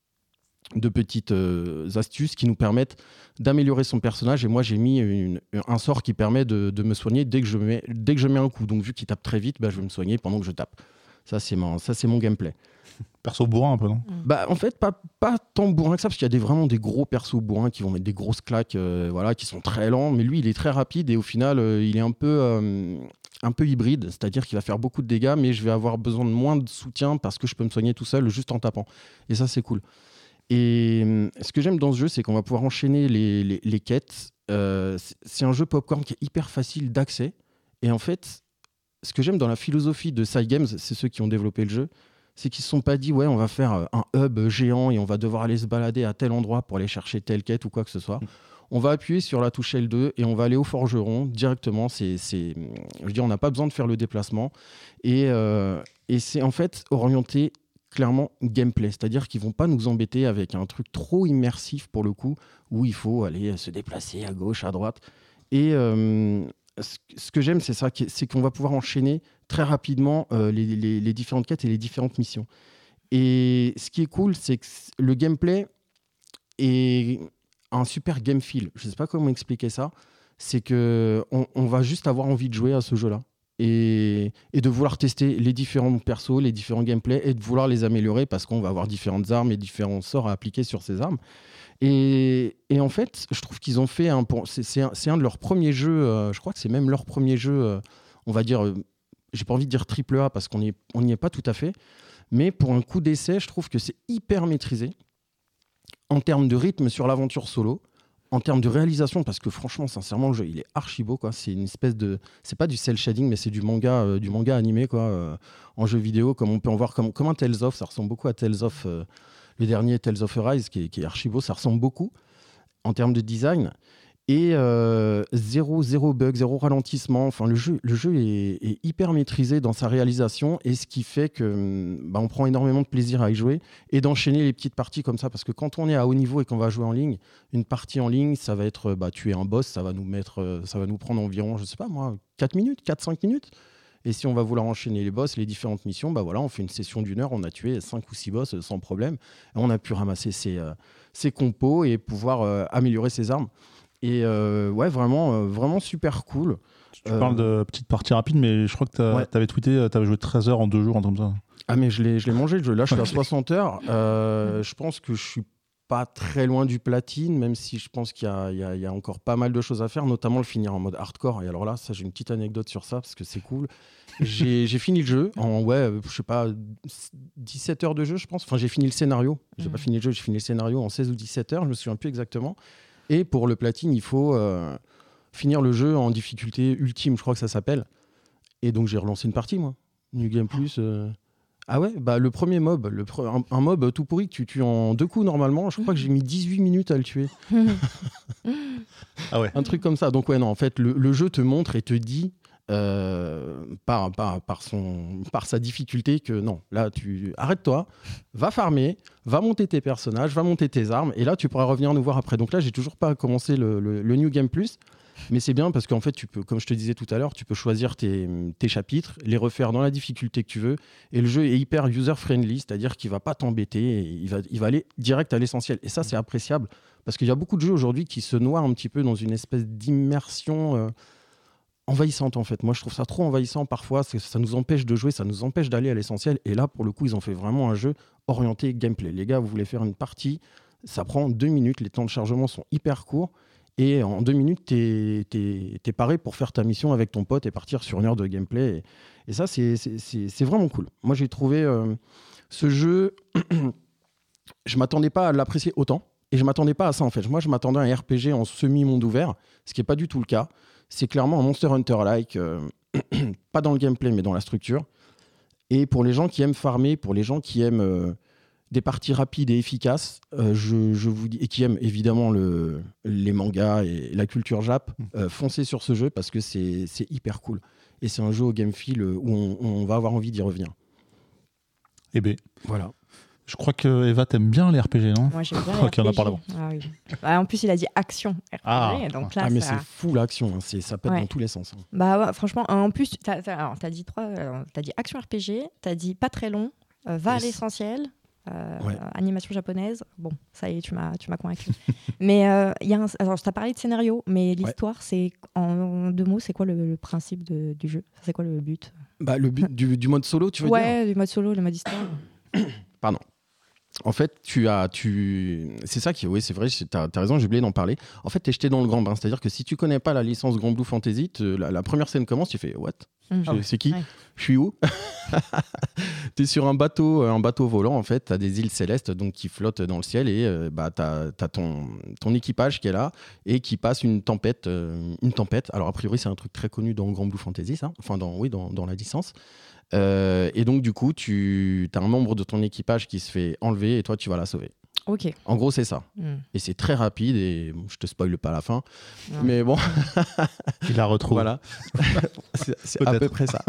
de petites euh, astuces qui nous permettent d'améliorer son personnage. Et moi, j'ai mis une, un sort qui permet de, de me soigner dès que, je mets, dès que je mets un coup. Donc, vu qu'il tape très vite, bah, je vais me soigner pendant que je tape. Ça, c'est mon, ça, c'est mon gameplay. Perso bourrin un peu, non ? Bah, en fait, pas, pas tant bourrin que ça, parce qu'il y a des, vraiment des gros persos bourrins qui vont mettre des grosses claques, euh, voilà, qui sont très lents. Mais lui, il est très rapide et au final, euh, il est un peu, euh, un peu hybride. C'est-à-dire qu'il va faire beaucoup de dégâts, mais je vais avoir besoin de moins de soutien parce que je peux me soigner tout seul juste en tapant. Et ça, c'est cool. Et ce que j'aime dans ce jeu, c'est qu'on va pouvoir enchaîner les, les, les quêtes. Euh, c'est un jeu popcorn qui est hyper facile d'accès. Et en fait, ce que j'aime dans la philosophie de Cygames, c'est ceux qui ont développé le jeu, c'est qu'ils ne se sont pas dit ouais, on va faire un hub géant et on va devoir aller se balader à tel endroit pour aller chercher telle quête ou quoi que ce soit. Mmh. On va appuyer sur la touche L deux et on va aller au forgeron directement. C'est, c'est... Je veux dire, on n'a pas besoin de faire le déplacement. Et, euh, et c'est en fait orienté clairement gameplay, c'est-à-dire qu'ils vont pas nous embêter avec un truc trop immersif pour le coup, où il faut aller se déplacer à gauche, à droite. Et euh, ce que j'aime, c'est ça, c'est qu'on va pouvoir enchaîner très rapidement euh, les, les, les différentes quêtes et les différentes missions. Et ce qui est cool, c'est que le gameplay est un super game feel. Je sais pas comment expliquer ça. C'est que on, on va juste avoir envie de jouer à ce jeu-là. Et, et de vouloir tester les différents persos, les différents gameplays et de vouloir les améliorer parce qu'on va avoir différentes armes et différents sorts à appliquer sur ces armes. Et, et en fait, je trouve qu'ils ont fait un... C'est, c'est, un, c'est un de leurs premiers jeux, euh, je crois que c'est même leur premier jeu, euh, on va dire, euh, j'ai pas envie de dire triple A parce qu'on n'y on n'y est pas tout à fait, mais pour un coup d'essai, je trouve que c'est hyper maîtrisé en termes de rythme sur l'aventure solo. En termes de réalisation, parce que franchement, sincèrement, le jeu, il est archi beau, quoi. C'est une espèce de... C'est pas du cel shading, mais c'est du manga, euh, du manga animé, quoi, euh, en jeu vidéo, comme on peut en voir, comme, comme un Tales of. Ça ressemble beaucoup à Tales of, euh, le dernier Tales of Arise, qui est, qui est archi beau. Ça ressemble beaucoup en termes de design. Et euh, zéro, zéro bug, zéro ralentissement. Enfin, le jeu, le jeu est, est hyper maîtrisé dans sa réalisation, et ce qui fait que bah, on prend énormément de plaisir à y jouer et d'enchaîner les petites parties comme ça. Parce que quand on est à haut niveau et qu'on va jouer en ligne, une partie en ligne, ça va être bah, tuer un boss, ça va nous mettre, ça va nous prendre environ, je sais pas moi, quatre minutes, quatre cinq minutes. Et si on va vouloir enchaîner les boss, les différentes missions, bah voilà, on fait une session d'une heure, on a tué cinq ou six boss sans problème. Et on a pu ramasser ses, euh, ses compos et pouvoir euh, améliorer ses armes. Et euh, ouais, vraiment, euh, vraiment super cool. Tu euh, parles de petites parties rapides, mais je crois que tu ouais. avais tweeté, tu avais joué treize heures en deux jours, un truc comme ça. Ah, mais je l'ai, je l'ai mangé le jeu. Là, je suis à soixante heures. Euh, je pense que je suis pas très loin du platine, même si je pense qu'il y a, il y a, il y a encore pas mal de choses à faire, notamment le finir en mode hardcore. Et alors là, ça, j'ai une petite anecdote sur ça, parce que c'est cool. J'ai, j'ai fini le jeu en, ouais, je sais pas, dix-sept heures de jeu, je pense. Enfin, j'ai fini le scénario. J'ai mmh. pas fini le jeu, j'ai fini le scénario en seize ou dix-sept heures, je me souviens plus exactement. Et pour le platine, il faut euh, finir le jeu en difficulté ultime, je crois que ça s'appelle. Et donc, j'ai relancé une partie, moi. New Game Plus. Euh... Ah ouais, bah, le premier mob, le pre... un, un mob tout pourri que tu tues en deux coups normalement, je crois que j'ai mis dix-huit minutes à le tuer. Ah ouais. Un truc comme ça. Donc ouais, non, en fait, le, le jeu te montre et te dit, euh, par, par, par, son, par sa difficulté, que non, là, tu arrête-toi, va farmer, va monter tes personnages, va monter tes armes, et là, tu pourras revenir nous voir après. Donc là, j'ai toujours pas commencé le, le, le New Game Plus, mais c'est bien parce qu'en fait, tu peux, comme je te disais tout à l'heure, tu peux choisir tes, tes chapitres, les refaire dans la difficulté que tu veux, et le jeu est hyper user-friendly, c'est-à-dire qu'il va pas t'embêter, et il va, il va aller direct à l'essentiel. Et ça, c'est appréciable, parce qu'il y a beaucoup de jeux aujourd'hui qui se noient un petit peu dans une espèce d'immersion euh, envahissante, en fait. Moi, je trouve ça trop envahissant parfois, ça nous empêche de jouer, ça nous empêche d'aller à l'essentiel, et là, pour le coup, ils ont fait vraiment un jeu orienté gameplay. Les gars, vous voulez faire une partie, ça prend deux minutes, les temps de chargement sont hyper courts, et en deux minutes, t'es, t'es, t'es paré pour faire ta mission avec ton pote et partir sur une heure de gameplay. Et, et ça, c'est, c'est, c'est, c'est vraiment cool. Moi, j'ai trouvé euh, ce jeu... je ne m'attendais pas à l'apprécier autant. Et je ne m'attendais pas à ça, en fait. Moi, je m'attendais à un R P G en semi-monde ouvert, ce qui n'est pas du tout le cas. C'est clairement un Monster Hunter-like, euh, pas dans le gameplay, mais dans la structure. Et pour les gens qui aiment farmer, pour les gens qui aiment... Euh, des parties rapides et efficaces, euh, je, je vous dis, et qui aiment évidemment le, les mangas et la culture jap, euh, foncez sur ce jeu parce que c'est, c'est hyper cool. Et c'est un jeu au game feel où on, on va avoir envie d'y revenir. Eh bien, voilà. Je crois que Eva t'aime bien les R P G, non? Moi, j'aime bien Ok, les on en R P G. parle avant. Ah, oui. Bah, en plus, il a dit action R P G, Ah. donc là, Ah, mais ça... c'est fou l'action, hein. c'est, ça pète Ouais. dans tous les sens. Hein. Bah ouais, franchement, en plus, t'as, t'as, alors, t'as dit trois, euh, t'as dit action R P G, t'as dit pas très long, euh, va Yes. à l'essentiel, euh, Ouais. animation japonaise. Bon, ça y est, tu m'as, tu m'as convaincu. mais euh, il y a un, alors, je t'ai parlé de scénario, mais l'histoire, c'est en deux mots, c'est quoi le, le principe de, du jeu? C'est quoi le but? Bah, le but du, du mode solo, tu veux dire? Ouais, du mode solo, le mode histoire. Pardon. En fait, tu as, tu, c'est ça qui, oui, c'est vrai, tu as raison, j'ai oublié d'en parler. En fait, tu es jeté dans le grand bain, c'est-à-dire que si tu connais pas la licence Grand Blue Fantasy, te- la, la première scène commence, tu fais what? Mmh. Je- C'est qui? Ouais. Je suis où? Tu es sur un bateau, un bateau volant, en fait, tu as des îles célestes donc, qui flottent dans le ciel et euh, bah, tu as ton, ton équipage qui est là et qui passe une tempête. euh, une tempête. Alors, a priori, c'est un truc très connu dans Grand Blue Fantasy, ça. Enfin, dans, oui, dans, dans la licence. Euh, et donc, du coup, tu as un membre de ton équipage qui se fait enlever et toi, tu vas la sauver. Ok. En gros, c'est ça. Mmh. Et c'est très rapide et bon, je te spoile pas la fin. Non. Mais bon, Il la retrouve. voilà. c'est c'est à Peut-être. peu près ça.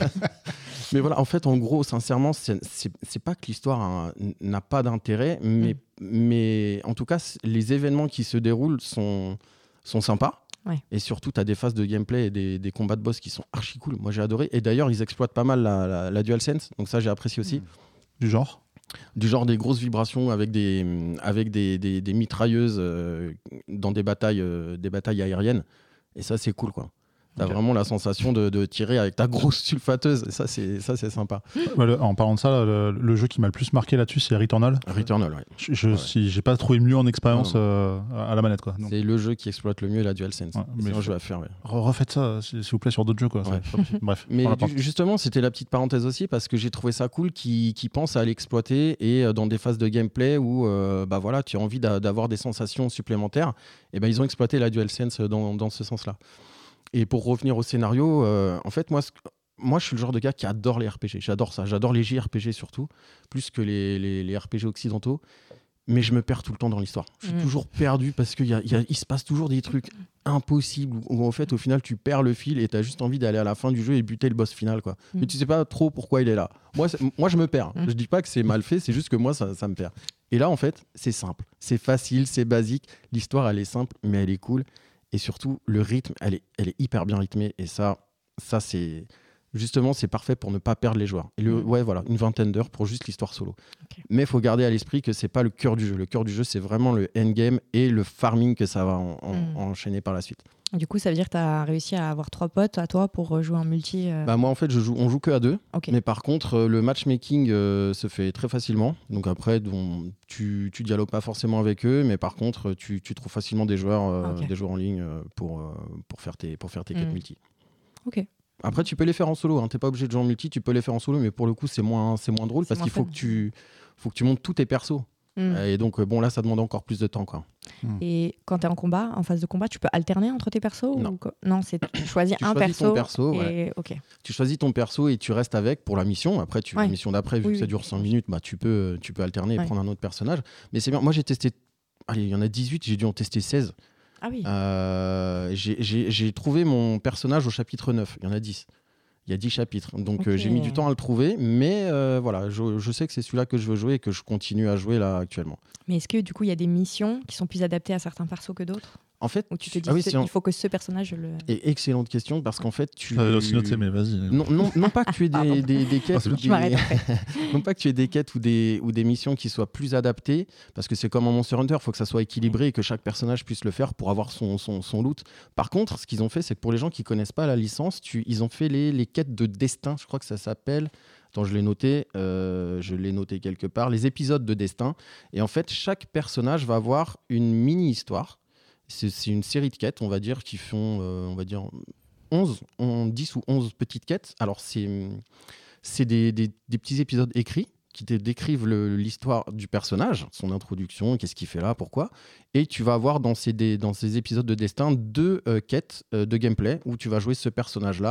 Mais voilà, en fait, en gros, sincèrement, c'est c'est- c'est pas que l'histoire hein, n'a pas d'intérêt, mais, Mm. mais en tout cas, c- les événements qui se déroulent sont, sont sympas. Ouais. Et surtout, tu as des phases de gameplay et des, des combats de boss qui sont archi cool. Moi, j'ai adoré. Et d'ailleurs, ils exploitent pas mal la, la, la DualSense. Donc ça, j'ai apprécié aussi. Du genre? Du genre des grosses vibrations avec des, avec des, des, des mitrailleuses euh, dans des batailles, euh, des batailles aériennes. Et ça, c'est cool, quoi. T'as Ok. vraiment la sensation de, de tirer avec ta grosse sulfateuse. Et ça, c'est, ça, c'est sympa. Ouais, le- en parlant de ça, le, le jeu qui m'a le plus marqué là-dessus, c'est Returnal. Returnal, ouais. Je, je- Ouais. si j'ai pas trouvé mieux en expérience Non, euh, à la manette, quoi. Donc, C'est le jeu qui exploite le mieux la DualSense. Ouais, c'est mais un faut- jeu à faire, ouais. re- refaites ça, s'il s'il vous plaît, sur d'autres jeux, quoi. Ouais. C'est pas possible. Bref. Mais on la du- porte. justement, c'était la petite parenthèse aussi parce que j'ai trouvé ça cool qu'ils qu'ils pensent à l'exploiter et euh, dans des phases de gameplay où euh, bah voilà, tu as envie d'a- d'avoir des sensations supplémentaires, et ben ils ont exploité la DualSense dans, dans ce sens-là. Et pour revenir au scénario, euh, en fait, moi, ce- moi, je suis le genre de gars qui adore les R P G. J'adore ça. J'adore les J R P G surtout, plus que les, les, les R P G occidentaux. Mais je me perds tout le temps dans l'histoire. Je suis Mm. toujours perdu parce qu'il y a, il y a- il se passe toujours des trucs impossibles où, où, en fait, au final, tu perds le fil et tu as juste envie d'aller à la fin du jeu et buter le boss final, quoi. Mm. Mais tu sais pas trop pourquoi il est là. Moi, c'est- moi je me perds. Mm. Je dis pas que c'est mal fait, c'est juste que moi, ça, ça me perd. Et là, en fait, c'est simple. C'est facile, c'est basique. L'histoire, elle est simple, mais elle est cool. Et surtout, le rythme, elle est, elle est hyper bien rythmée. Et ça, ça c'est... Justement, c'est parfait pour ne pas perdre les joueurs. Et le, Mm. ouais, voilà, une vingtaine d'heures pour juste l'histoire solo. Ok. Mais il faut garder à l'esprit que c'est pas le cœur du jeu. Le cœur du jeu, c'est vraiment le endgame et le farming que ça va en- en- Mm. enchaîner par la suite. Du coup, ça veut dire que tu as réussi à avoir trois potes à toi pour jouer en multi. euh, Bah, moi, en fait, je joue, on joue que à deux. Ok. Mais par contre, euh, le matchmaking euh, se fait très facilement. Donc après, on- tu, tu dialogues pas forcément avec eux, mais par contre, tu, tu trouves facilement des joueurs, euh, Ok. des joueurs en ligne euh, pour, euh, pour faire tes, pour faire tes quêtes Mm. multi. Ok. Après, tu peux les faire en solo. Hein. Tu n'es pas obligé de jouer en multi, tu peux les faire en solo, mais pour le coup, c'est moins, c'est moins drôle C'est parce moins qu'il faut fun. que, tu, faut que tu montes tous tes persos. Mm. Et donc, euh, bon, là, ça demande encore plus de temps, quoi. Et quand tu es en combat, en phase de combat, tu peux alterner entre tes persos Non. ou quoi Non, c'est tu choisis Tu un choisis perso. ton perso, et... ouais. Ok. Tu choisis ton perso et tu restes avec pour la mission. Après, tu, Ouais. la mission d'après, vu Oui, que ça oui. dure cinq minutes, bah, tu, peux, tu peux alterner et Ouais. prendre un autre personnage. Mais c'est bien. Moi, j'ai testé. Allez, il y en a dix-huit, j'ai dû en tester seize. Ah oui. Euh, j'ai- j'ai j'ai trouvé mon personnage au chapitre neuf. Il y en a dix. Il y a dix chapitres. Donc, Ok. euh, j'ai mis du temps à le trouver. Mais euh, voilà, je, je sais que c'est celui-là que je veux jouer et que je continue à jouer là actuellement. Mais est-ce que du coup, il y a des missions qui sont plus adaptées à certains persos que d'autres En fait, Ou tu te dis ah oui, ce- c'est un- il faut que ce personnage je le. et excellente question parce qu'en fait, tu. J'avais aussi noté, mais vas-y. Non, non, non pas que tu aies Pardon. des, des, des quêtes Ah, c'est ou bien. Je m'arrête des... après. non pas que tu aies des quêtes ou des, ou des missions qui soient plus adaptées, parce que c'est comme en Monster Hunter, il faut que ça soit équilibré et que chaque personnage puisse le faire pour avoir son, son, son loot. Par contre, ce qu'ils ont fait, c'est que pour les gens qui connaissent pas la licence, tu, ils ont fait les, les quêtes de destin, je crois que ça s'appelle... Attends, je l'ai noté, euh, je l'ai noté quelque part, les épisodes de destin. Et en fait, chaque personnage va avoir une mini-histoire. C'est c'est une série de quêtes, on va dire, qui font, euh, on va dire, onze, on- dix ou onze petites quêtes. Alors, c'est c'est des, des- des petits épisodes écrits qui te décrivent le- l'histoire du personnage, son introduction, qu'est-ce qu'il fait là, pourquoi. Et tu vas avoir dans ces, des- dans ces épisodes de destin deux euh, quêtes euh, de gameplay où tu vas jouer ce personnage-là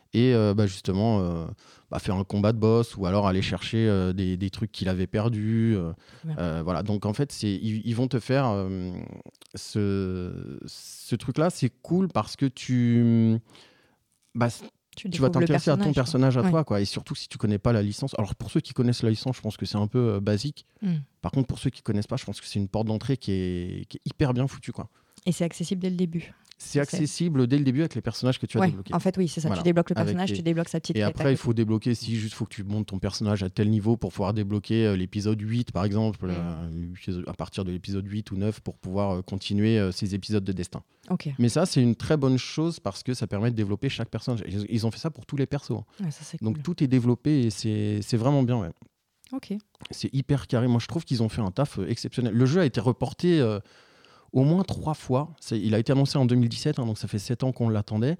et euh, bah, justement euh, bah, faire un combat de boss ou alors aller chercher euh, des, des trucs qu'il avait perdus. Euh, euh, voilà. Donc en fait, c'est, ils, ils vont te faire euh, ce, ce truc-là. C'est cool parce que tu, bah, Tu, tu vas t'intéresser à ton personnage à ouais. toi, quoi. Et surtout si tu connais pas la licence. Alors pour ceux qui connaissent la licence, je pense que c'est un peu euh, basique. Mm. Par contre, pour ceux qui connaissent pas, je pense que c'est une porte d'entrée qui est, qui est hyper bien foutue, quoi. Et c'est accessible dès le début. C'est accessible dès le début avec les personnages que tu as ouais, débloqués. En fait, oui, c'est ça. Voilà. Tu débloques le personnage, les... tu débloques sa petite Et quête après, il faut débloquer, si juste faut que tu montes ton personnage à tel niveau pour pouvoir débloquer euh, l'épisode huit, par exemple, mm. euh, à partir de l'épisode huit ou neuf, pour pouvoir euh, continuer euh, ces épisodes de destin. Okay. Mais ça, c'est une très bonne chose parce que ça permet de développer chaque personnage. Ils ont fait ça pour tous les persos. Ouais, ça, c'est Donc cool. tout est développé et c'est, c'est vraiment bien. Ouais. Ok. C'est hyper carré. Moi, je trouve qu'ils ont fait un taf euh, exceptionnel. Le jeu a été reporté euh, au moins trois fois. C'est, il a été annoncé en deux mille dix-sept, hein, donc ça fait sept ans qu'on l'attendait.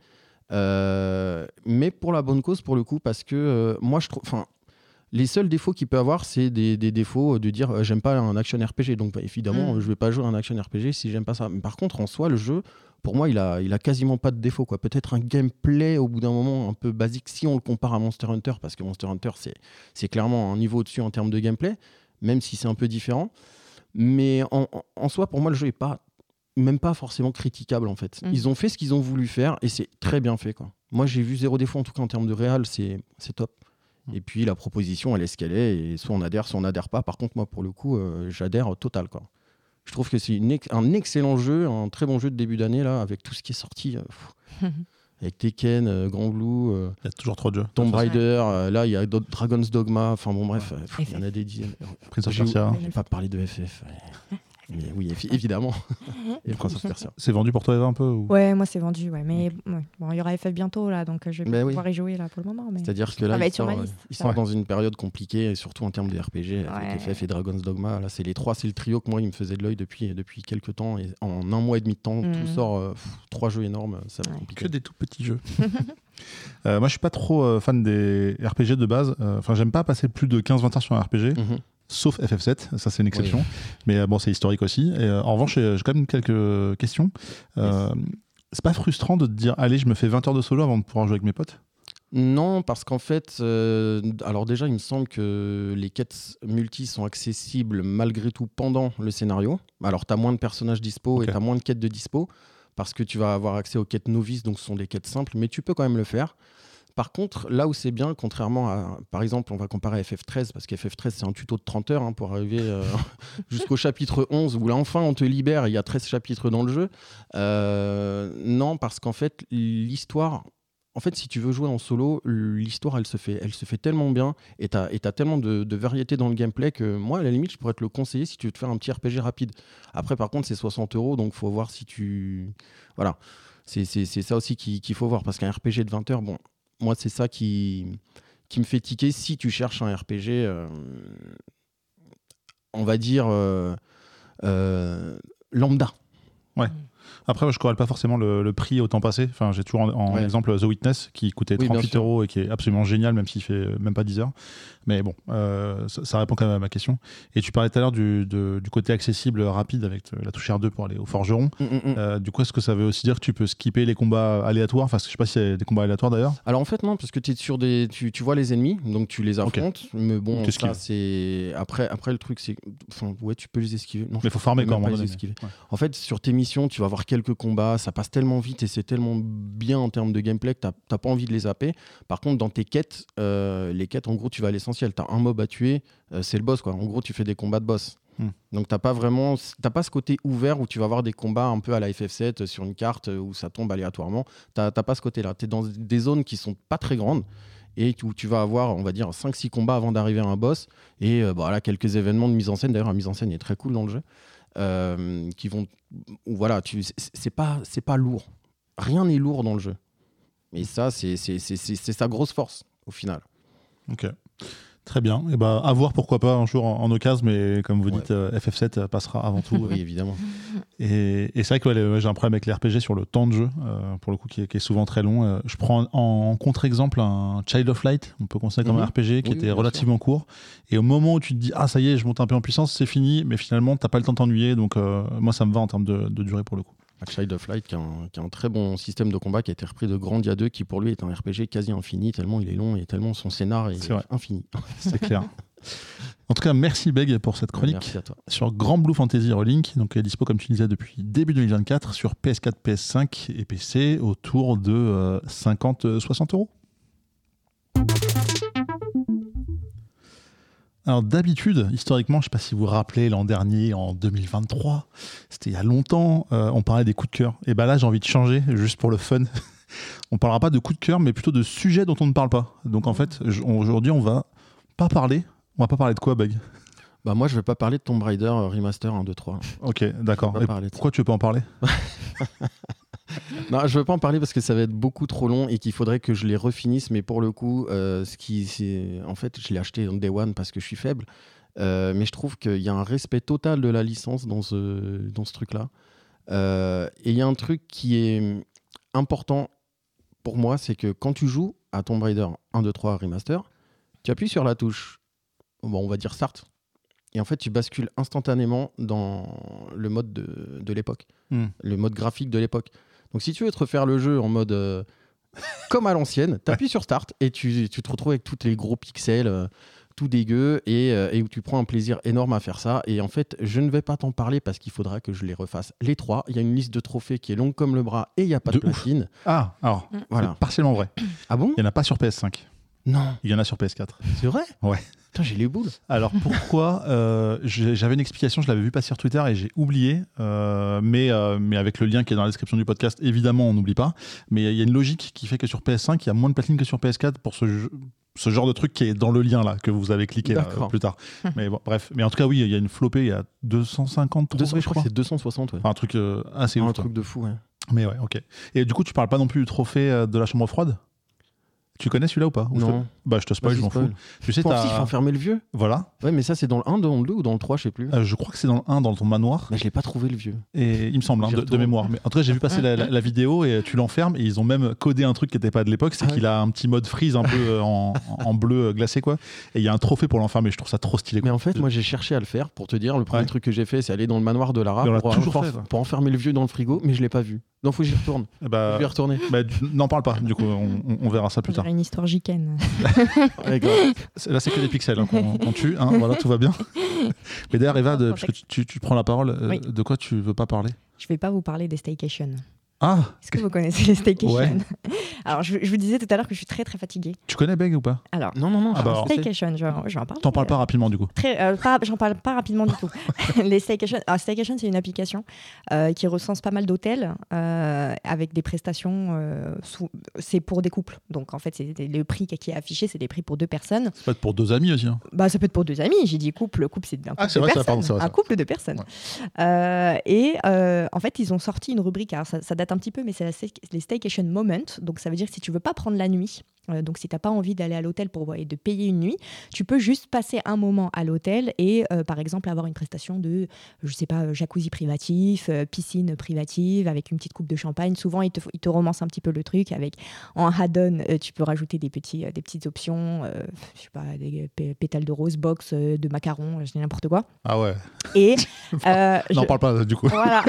Euh, mais pour la bonne cause, pour le coup, parce que euh, moi, je trouve... Les seuls défauts qu'il peut avoir, c'est des, des défauts de dire euh, j'aime pas un action R P G. Donc bah, évidemment, mmh. je vais pas jouer un action R P G si j'aime pas ça. Mais par contre, en soi, le jeu, pour moi, il a, il a quasiment pas de défauts, quoi. Peut-être un gameplay au bout d'un moment un peu basique si on le compare à Monster Hunter, parce que Monster Hunter, c'est, c'est clairement un niveau au-dessus en termes de gameplay, même si c'est un peu différent. Mais en, en soi, pour moi, le jeu est pas, même pas forcément critiquable, en fait. Mmh. Ils ont fait ce qu'ils ont voulu faire et c'est très bien fait, quoi. Moi, j'ai vu zéro défaut, en tout cas en termes de réal, c'est, c'est top. Et puis la proposition, elle est ce qu'elle est, et soit on adhère, soit on n'adhère pas. Par contre, moi, pour le coup, euh, j'adhère total, quoi. Je trouve que c'est une ex- un excellent jeu, un très bon jeu de début d'année, là, avec tout ce qui est sorti. Euh, avec Tekken, euh, Grand Blue, euh, il y a toujours trop de jeux. Tomb Raider, euh, là, il y a Dragon's Dogma, enfin bon, bref, ouais. euh, il y en a des dizaines. Prince of Persia. Je vais pas parler de F F. Ouais. Mais oui, évidemment. Et Prince of Persia. C'est vendu pour toi, Eva, un peu ou... Ouais, moi c'est vendu, ouais. Mais ouais. Bon, il y aura F F bientôt, là, donc je vais bah, pouvoir oui. y jouer là, pour le moment. Mais... C'est-à-dire que là, il, il sort, liste, il sort dans une période compliquée, et surtout en termes de R P G, ouais. avec F F et Dragon's Dogma. Là, c'est les trois, c'est le trio que moi, il me faisait de l'œil depuis, depuis quelques temps. Et en un mois et demi de temps, mmh. tout sort, euh, pff, trois jeux énormes, ça va être compliqué. Que des tout petits jeux. euh, moi, je suis pas trop euh, fan des R P G de base. Enfin, euh, j'aime pas passer plus de quinze vingt heures sur un R P G. Mmh. Sauf F F sept, ça c'est une exception, oui. mais euh, bon c'est historique aussi. Et, euh, en revanche, j'ai, j'ai quand même quelques questions. Euh, yes. C'est pas frustrant de te dire allez, je me fais vingt heures de solo avant de pouvoir jouer avec mes potes ? Non, parce qu'en fait, euh, alors déjà il me semble que les quêtes multi sont accessibles malgré tout pendant le scénario. Alors tu as moins de personnages dispo okay. et tu as moins de quêtes de dispo parce que tu vas avoir accès aux quêtes novices, donc ce sont des quêtes simples, mais tu peux quand même le faire. Par contre, là où c'est bien, contrairement à, par exemple, on va comparer à F F treize, parce que F F treize, c'est un tuto de trente heures hein, pour arriver euh, jusqu'au chapitre onze, où là, enfin, on te libère, il y a treize chapitres dans le jeu. Euh, non, parce qu'en fait, l'histoire... En fait, si tu veux jouer en solo, l'histoire, elle se fait, elle se fait tellement bien, et tu as tellement de, de variété dans le gameplay que moi, à la limite, je pourrais te le conseiller si tu veux te faire un petit R P G rapide. Après, par contre, c'est soixante euros, donc il faut voir si tu... Voilà. C'est, c'est, c'est ça aussi qu'il, qu'il faut voir, parce qu'un R P G de vingt heures, bon... Moi, c'est ça qui, qui me fait tiquer si tu cherches un R P G, euh, on va dire, euh, euh, lambda. Ouais. Après, je ne corrèle pas forcément le, le prix au temps passé. Enfin, j'ai toujours en, en ouais. exemple The Witness qui coûtait oui, trente-huit euros et qui est absolument génial, même s'il fait même pas dix heures. Mais bon, euh, ça, ça répond quand même à ma question. Et tu parlais tout à l'heure du, de, du côté accessible, rapide avec la touche R deux pour aller au forgeron. Mm, mm, euh, du coup, est-ce que ça veut aussi dire que tu peux skipper les combats aléatoires ? Enfin, je ne sais pas s'il y a des combats aléatoires d'ailleurs. Alors en fait, non, parce que es sur des, tu, tu vois les ennemis, donc tu les affrontes. Okay. Mais bon, ça, c'est... Après, après, le truc, c'est. Enfin, ouais, tu peux les esquiver. Non, mais il faut farmer quand même. Ouais. En fait, sur tes missions, tu vas avoir quelques combats, ça passe tellement vite et c'est tellement bien en termes de gameplay que tu n'as pas envie de les zapper. Par contre, dans tes quêtes, euh, les quêtes, en gros, tu vas à l'essentiel. Tu as un mob à tuer, euh, c'est le boss, quoi. En gros, tu fais des combats de boss. Hmm. Donc, tu n'as pas vraiment, t'as pas ce côté ouvert où tu vas avoir des combats un peu à la F F sept sur une carte où ça tombe aléatoirement. Tu n'as pas ce côté-là. Tu es dans des zones qui sont pas très grandes et où tu vas avoir, on va dire, cinq six combats avant d'arriver à un boss. Et euh, bah, là, quelques événements de mise en scène. D'ailleurs, la mise en scène est très cool dans le jeu. Euh, qui vont voilà tu c'est pas c'est pas lourd, rien n'est lourd dans le jeu, mais ça c'est c'est c'est c'est, c'est sa grosse force au final. Ok, très bien. Et bah à voir, pourquoi pas un jour en, en occasion, mais comme vous ouais. dites, euh, F F sept passera avant tout. Oui, évidemment. Et, et c'est vrai que ouais, j'ai un problème avec les R P G sur le temps de jeu, euh, pour le coup, qui est, qui est souvent très long. Euh, je prends en, en contre-exemple un Child of Light, on peut considérer comme mm-hmm. un R P G qui oui, était relativement sûr. court. Et au moment où tu te dis ah ça y est, je monte un peu en puissance, c'est fini, mais finalement t'as pas le temps de t'ennuyer. Donc euh, moi ça me va en termes de, de durée pour le coup. Child of Light, qui est, un, qui est un très bon système de combat, qui a été repris de Grandia deux, qui pour lui est un R P G quasi infini, tellement il est long et tellement son scénar est, C'est vrai. infini. C'est clair. En tout cas, merci Beg pour cette chronique Merci à toi. sur Grand Blue Fantasy Relink. Donc, elle est dispo, comme tu disais, depuis début deux mille vingt-quatre sur P S quatre, P S cinq et P C autour de euh, cinquante à soixante euros. Alors d'habitude, historiquement, je ne sais pas si vous vous rappelez, l'an dernier, en deux mille vingt-trois, c'était il y a longtemps, euh, on parlait des coups de cœur. Et bien là, j'ai envie de changer, juste pour le fun. On ne parlera pas de coups de cœur, mais plutôt de sujets dont on ne parle pas. Donc en fait, j- aujourd'hui, on va pas parler. On va pas parler de quoi, Beg? Bah, moi, je vais pas parler de Tomb Raider euh, Remaster un, deux, trois. Ok, d'accord. On va Et parler de ça. pourquoi tu veux pas en parler? Non, je veux pas en parler parce que ça va être beaucoup trop long et qu'il faudrait que je les refinisse. Mais pour le coup, euh, ce qui, c'est... en fait, je l'ai acheté en Day One parce que je suis faible. Euh, mais je trouve qu'il y a un respect total de la licence dans ce, dans ce truc-là. Euh, et il y a un truc qui est important pour moi, c'est que quand tu joues à Tomb Raider un, deux, trois Remaster, tu appuies sur la touche, bon, on va dire Start, et en fait, tu bascules instantanément dans le mode de, de l'époque, Hmm. le mode graphique de l'époque. Donc, si tu veux te refaire le jeu en mode euh, comme à l'ancienne, tu appuies sur Start et tu, tu te retrouves avec tous les gros pixels, euh, tout dégueu, et, euh, et où tu prends un plaisir énorme à faire ça. Et en fait, je ne vais pas t'en parler parce qu'il faudra que je les refasse les trois. Il y a une liste de trophées qui est longue comme le bras et il n'y a pas de, De ouf. platine. Ah, alors, Voilà. c'est partiellement vrai. Ah bon? Il n'y en a pas sur P S cinq. Non, Il y en a sur P S quatre. c'est vrai? Ouais. Putain, j'ai les boules. Alors pourquoi euh, j'ai- J'avais une explication, je l'avais vu passer sur Twitter et j'ai oublié, euh, mais, euh, mais avec le lien qui est dans la description du podcast, évidemment on n'oublie pas. Mais il y a une logique qui fait que sur P S cinq, il y a moins de platine que sur P S quatre pour ce, jeu- ce genre de truc qui est dans le lien là, que vous avez cliqué là, D'accord. plus tard. Mais bon, bref, mais en tout cas oui, il y a une flopée, il y a deux cent cinquante deux cents, trophées, je crois que c'est deux cent soixante, ouais. Enfin, un truc euh, assez un ouf. quoi. truc de fou, ouais. Mais ouais, ok. Et du coup, tu parles pas non plus du trophée euh, de la chambre froide? Tu connais celui-là ou pas? Ou je te- Non. Bah je te spoil, Vas-y, je m'en fous. spoil. Tu sais, Faut aussi, il faut t'as... enfermer le vieux. Voilà. Ouais, mais ça, c'est dans le un, dans le deux ou dans le trois, je sais plus. Euh, je crois que c'est dans le un, dans ton manoir. Mais je l'ai pas trouvé, le vieux. Et il me semble, hein, J'y de, de retourne. mémoire. Mais en tout cas, j'ai vu passer la, la- la vidéo et tu l'enfermes et ils ont même codé un truc qui n'était pas de l'époque, c'est Ah ouais. qu'il a un petit mode freeze un peu euh, en, en bleu euh, glacé quoi. Et il y a un trophée pour l'enfermer. Je trouve ça trop stylé. Mais quoi. en fait, moi, j'ai cherché à le faire pour te dire. Le premier Ouais. truc que j'ai fait, c'est aller dans le manoir de Lara Mais on l'a pour, toujours pour- fait, ça. pour enfermer le vieux dans le frigo, mais je l'ai pas vu. Donc, faut que j'y retourne. Eh bah, Je vais y retourner. bah, tu- n'en parle pas. Du coup, on, on- on verra ça plus On tard. dirait une histoire gicaine. Ouais, grave. C'est- Là, c'est que des pixels hein, qu'on qu'on tue. hein, voilà, tout va bien. Mais d'ailleurs, Eva, de, parce que tu, tu prends la parole, euh, Oui. de quoi tu veux pas parler? Je vais pas vous parler des staycations. Ah, Est-ce que vous connaissez les staycations? Ouais. Alors, je, je vous disais tout à l'heure que je suis très très fatiguée. tu connais Beg ou pas? Alors, Non, non, non. Ah bah alors. staycation, je, je vais en parler. T'en parles pas rapidement du coup. Très, euh, pas- j'en parle pas rapidement du tout. Les staycations, alors, staycation, c'est une application euh, qui recense pas mal d'hôtels euh, avec des prestations. euh, sous- c'est pour des couples. Donc en fait, c'est le prix qui est affiché, c'est des prix pour deux personnes. Ça peut être pour deux amis aussi. hein. Bah, ça peut être pour deux amis. J'ai dit couple. Le couple, c'est un couple Ah, c'est de vrai, ça, personnes. pardon, c'est vrai, un ça. couple de personnes. Euh, et euh, en fait, ils ont sorti une rubrique. Alors, ça, ça date un petit peu, mais c'est la stay- les staycation moments. Donc, ça veut dire que si tu veux pas prendre la nuit, euh, donc si t'as pas envie d'aller à l'hôtel pour et de payer une nuit, tu peux juste passer un moment à l'hôtel et, euh, par exemple, avoir une prestation de, je sais pas, jacuzzi privatif, euh, piscine privative avec une petite coupe de champagne. Souvent, ils te, ils te romancent un petit peu le truc avec en add-on, euh, tu peux rajouter des petits, euh, des petites options, euh, je sais pas, des p- pétales de rose, box, euh, de macarons, je dis n'importe quoi. Ah ouais. Et euh, N'en je- parle pas du coup. voilà.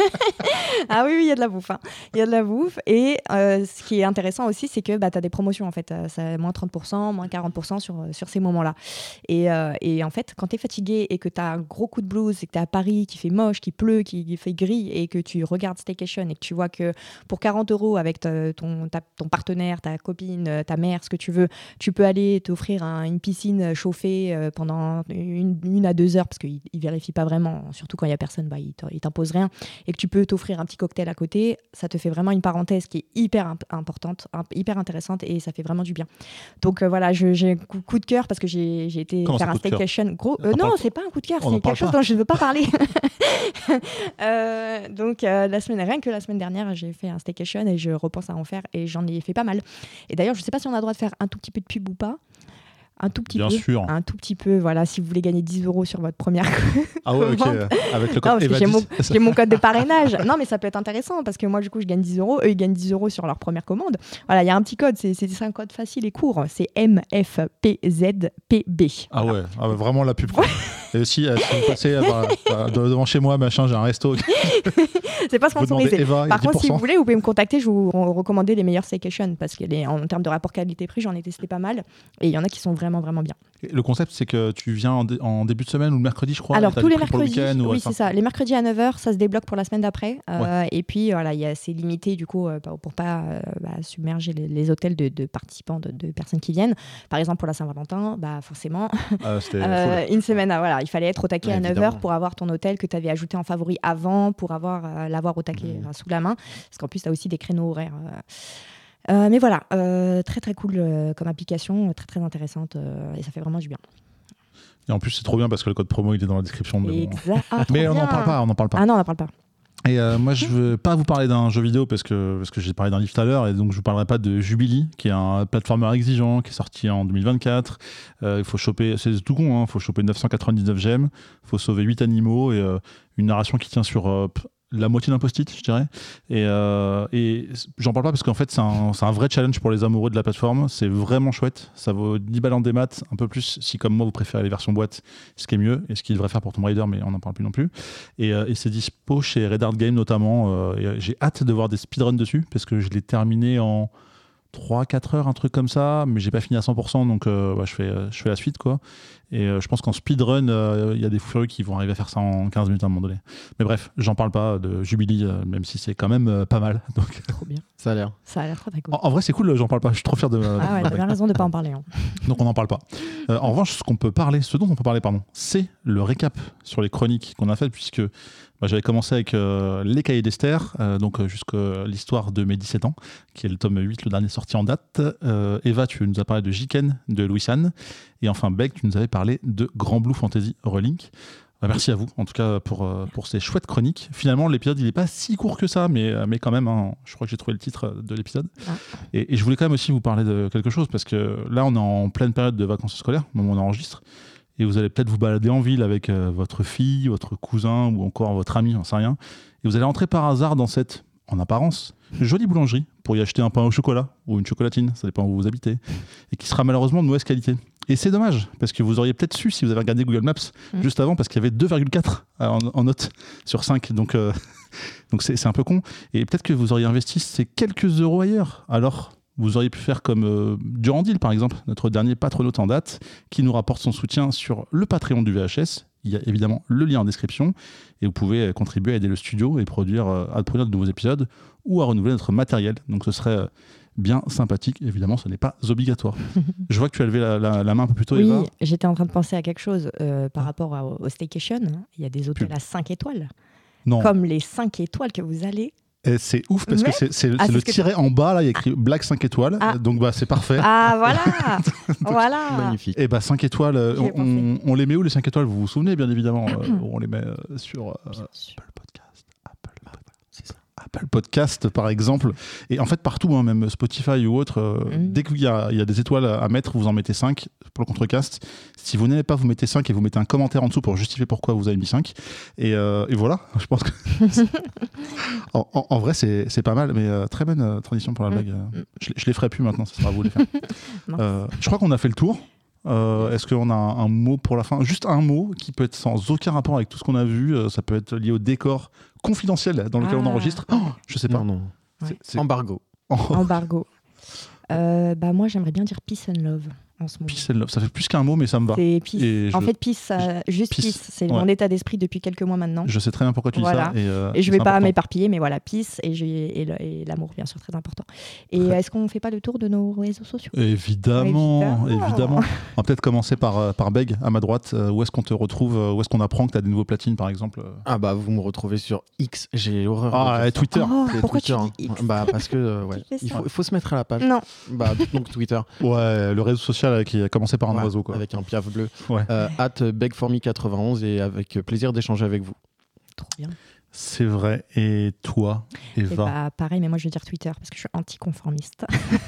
Ah oui, oui, il y a de la bouffe. hein. Il y a de la bouffe. Et euh, ce qui est intéressant aussi, c'est que bah, tu as des promotions, en fait. Euh, ça, moins trente pour cent, moins quarante pour cent sur, euh, sur ces moments-là. Et, euh, et en fait, quand tu es fatigué et que tu as un gros coup de blues et que tu es à Paris, qui fait moche, qui pleut, qui, qui fait gris, et que tu regardes Staycation et que tu vois que pour quarante euros avec ta- ton, ta- ton partenaire, ta copine, euh, ta mère, ce que tu veux, tu peux aller t'offrir un- une piscine chauffée euh, pendant une, une à deux heures, parce qu'ils ne vérifient pas vraiment, surtout quand il n'y a personne, bah, ils ne t'imposent rien, et que tu peux t'offrir un petit cocktail à côté, ça te fait vraiment une parenthèse qui est hyper imp- importante, imp- hyper intéressante, et ça fait vraiment du bien. Donc euh, voilà, je- j'ai un coup, coup de cœur parce que j'ai j'ai été Comment faire ça, un coup de cœur staycation. Gros, On euh, en non, parle c'est pas un coup de cœur, On en c'est parle quelque chose pas. dont je ne veux pas parler. Euh, donc euh, la semaine, rien que la semaine dernière, j'ai fait un staycation et je repense à en faire et j'en ai fait pas mal. Et d'ailleurs, je sais pas si on a le droit de faire un tout petit peu de pub ou pas. Un tout petit Bien peu. sûr. Un tout petit peu, voilà, si vous voulez gagner dix euros sur votre première Ah ouais, ok. Comment euh, Avec le Non, code parce que Eva j'ai mon, dix. j'ai mon code de parrainage. Non, mais ça peut être intéressant parce que moi, du coup, je gagne dix euros. Eux, ils gagnent dix euros sur leur première commande. Voilà, il y a un petit code. C'est, c'est c'est un code facile et court. C'est M F P Z P B. Ah ouais, ah ouais, vraiment la pub. quoi. Et aussi, euh, si vous passez euh, par- par- devant chez moi, machin, j'ai un resto. c'est pas Vous demandez sponsorisé. Eva, il y a Par contre, dix pour si cent. vous voulez, vous pouvez me contacter. Je vous re- recommander les meilleures staycations parce que les, en termes de rapport qualité-prix, j'en ai testé pas mal et il y en a qui sont vraiment vraiment bien. Le concept, c'est que tu viens en, dé- en début de semaine ou le mercredi, je crois. Alors et t'as tous des les prix pour le mercredis, week-end ou oui enfin, c'est ça. Les mercredis à neuf heures, ça se débloque pour la semaine d'après. Euh, Et puis voilà, il y a- c'est limité du coup euh, pour pas euh, bah, submerger les, les hôtels de, de participants, de, de personnes qui viennent. Par exemple pour la Saint-Valentin, bah forcément, euh, c'était euh, full. une semaine, à- voilà, il fallait être au taquet Ouais, à neuf évidemment. heures pour avoir ton hôtel que tu avais ajouté en favori avant, pour avoir euh, l'avoir au taquet Mmh. euh, sous la main. Parce qu'en plus, tu as aussi des créneaux horaires. euh. Euh, mais voilà, euh, très très cool euh, comme application, très très intéressante euh, et ça fait vraiment du bien. Et en plus, c'est trop bien parce que le code promo, il est dans la description. Mais, bon. Exact. Ah, trop Mais on n'en bien. parle pas, on n'en parle pas. Ah non, on n'en parle pas. Et euh, moi, je veux pas vous parler d'un jeu vidéo parce que, parce que j'ai parlé d'un livre tout à l'heure et donc je vous parlerai pas de Jubilee, qui est un platformer exigeant, qui est sorti en deux mille vingt-quatre. Euh, il faut choper, c'est tout con, il hein, faut choper neuf cent quatre-vingt-dix-neuf gemmes, il faut sauver huit animaux et euh, une narration qui tient sur euh, la moitié d'un post-it, je dirais. Et, euh, et j'en parle pas parce qu'en fait, c'est un, c'est un vrai challenge pour les amoureux de la plateforme. C'est vraiment chouette. Ça vaut dix balles en démat, un peu plus si, comme moi, vous préférez les versions boîte, ce qui est mieux et ce qu'il devrait faire pour Tomb Raider, mais on n'en parle plus non plus. Et, euh, et c'est dispo chez Red Art Game notamment. Euh, et, euh, j'ai hâte de voir des speedruns dessus parce que je l'ai terminé en trois quatre heures, un truc comme ça, mais j'ai pas fini à cent pour cent, donc euh, ouais, je, fais, euh, je fais la suite, quoi. Et euh, je pense qu'en speedrun, il euh, y a des furieux qui vont arriver à faire ça en quinze minutes à un moment donné. Mais bref, j'en parle pas de Jubilee, euh, même si c'est quand même euh, pas mal. Donc, Trop bien. Ça a l'air. Ça a l'air très très cool. en, en vrai, c'est cool, j'en parle pas, je suis trop fier de. Ah ouais, de- t'as bien raison de pas en parler. Hein. Donc on n'en parle pas. Euh, en revanche, ce qu'on peut parler, ce dont on peut parler, pardon, c'est le récap sur les chroniques qu'on a faites, puisque bah, j'avais commencé avec euh, Les Cahiers d'Esther, euh, donc euh, jusqu'à l'histoire de mes dix-sept ans, qui est le tome huit, le dernier sorti en date. Euh, Eva, tu nous as parlé de Jiken, de Louis San. Et enfin, Beck, tu nous avais parlé de Grand Blue Fantasy Relink. Bah, merci à vous, en tout cas, pour, euh, pour ces chouettes chroniques. Finalement, l'épisode, il n'est pas si court que ça, mais, mais quand même, hein, je crois que j'ai trouvé le titre de l'épisode. Ah. Et, et je voulais quand même aussi vous parler de quelque chose, parce que là, on est en pleine période de vacances scolaires, au moment où on enregistre, et vous allez peut-être vous balader en ville avec euh, votre fille, votre cousin, ou encore votre ami, j'en sais rien, et vous allez entrer par hasard dans cette, en apparence, jolie boulangerie, pour y acheter un pain au chocolat, ou une chocolatine, ça dépend où vous habitez, et qui sera malheureusement de mauvaise qualité. Et c'est dommage, parce que vous auriez peut-être su si vous avez regardé Google Maps Mmh. juste avant, parce qu'il y avait deux virgule quatre en, en note sur cinq. Donc, euh, donc c'est, c'est un peu con. Et peut-être que vous auriez investi ces quelques euros ailleurs. Alors, vous auriez pu faire comme euh, Durandil, par exemple, notre dernier patronaute en date, qui nous rapporte son soutien sur le Patreon du V H S. Il y a évidemment le lien en description. Et vous pouvez euh, contribuer à aider le studio et produire, euh, à produire de nouveaux épisodes ou à renouveler notre matériel. Donc ce serait... Euh, bien sympathique. Évidemment, ce n'est pas obligatoire. Je vois que tu as levé la, la, la main un peu plus tôt, Oui, Eva. j'étais en train de penser à quelque chose euh, par rapport à- au staycation. hein. Il y a des hôtels Pub. à cinq étoiles. Non, Comme les cinq étoiles que vous allez. et c'est ouf parce Mais- que c'est, c'est, Ah, c'est c'est le ce que- tiret en bas, là, il y a écrit Black cinq étoiles. Ah. Donc, bah, c'est parfait. Ah voilà Voilà Magnifique. Et bah cinq étoiles, euh, J'y ai on, on, on les met où les cinq étoiles? Vous vous souvenez, bien évidemment. euh, on les met euh, sur euh, Bien sûr. Apple Podcast. Apple, c'est ça. Apple Podcast, par exemple. Et en fait, partout, hein, même Spotify ou autre, euh, Mm. dès qu'il y a, il y a des étoiles à mettre, vous en mettez cinq pour le Contrecast. Si vous n'aimez pas, vous mettez cinq et vous mettez un commentaire en dessous pour justifier pourquoi vous avez mis cinq. Et, euh, et voilà, je pense que. en, en- en vrai, c'est, c'est pas mal, mais euh, très bonne euh, transition pour la Mm. blague. euh. Je, les- je les ferai plus maintenant, ça sera à vous de les faire. Mince. Euh, je crois qu'on a fait le tour. Euh, est-ce qu'on a un, un mot pour la fin? Juste un mot qui peut être sans aucun rapport avec tout ce qu'on a vu. Euh, ça peut être lié au décor confidentiel dans lequel on Ah. enregistre. Oh, je sais pas. Non, non. Ouais. C'est- c'est- Embargo. Embargo. Euh, bah moi, j'aimerais bien dire peace and love en ce moment. Peace and love. Ça fait plus qu'un mot, mais ça me va. C'est peace. Et En je- fait, peace, euh, juste Peace. peace. C'est Ouais. mon état d'esprit depuis quelques mois maintenant. Je sais très bien pourquoi tu Voilà. dis ça. Et, euh, Et je c'est vais pas important. m'éparpiller, mais voilà, peace et, j'ai- et, le- et l'amour, bien sûr, très important. Et Très- est-ce qu'on fait pas le tour de nos réseaux sociaux? Évidemment, Évidemment. évidemment. On va peut-être commencer par, euh, par Beg, à ma droite. Euh, où est-ce qu'on te retrouve? euh, Où est-ce qu'on apprend que tu as des nouveaux platines, par exemple? euh Ah bah vous me retrouvez sur X, j'ai horreur. Ah, de et dire ça. Twitter. Oh, C'est pourquoi Twitter, tu dis hein. X? Bah parce que euh, ouais, Qui fait il ça faut, il faut se mettre à la page. Non. Bah donc Twitter. Ouais, le réseau social euh, qui a commencé par un Ouais, oiseau, quoi. avec un piaf bleu. Ouais. Euh, at beg for me quatre-vingt-onze et avec plaisir d'échanger avec vous. Trop bien. C'est vrai. Et toi, Et Eva? bah, pareil, mais moi je vais dire Twitter parce que je suis anticonformiste.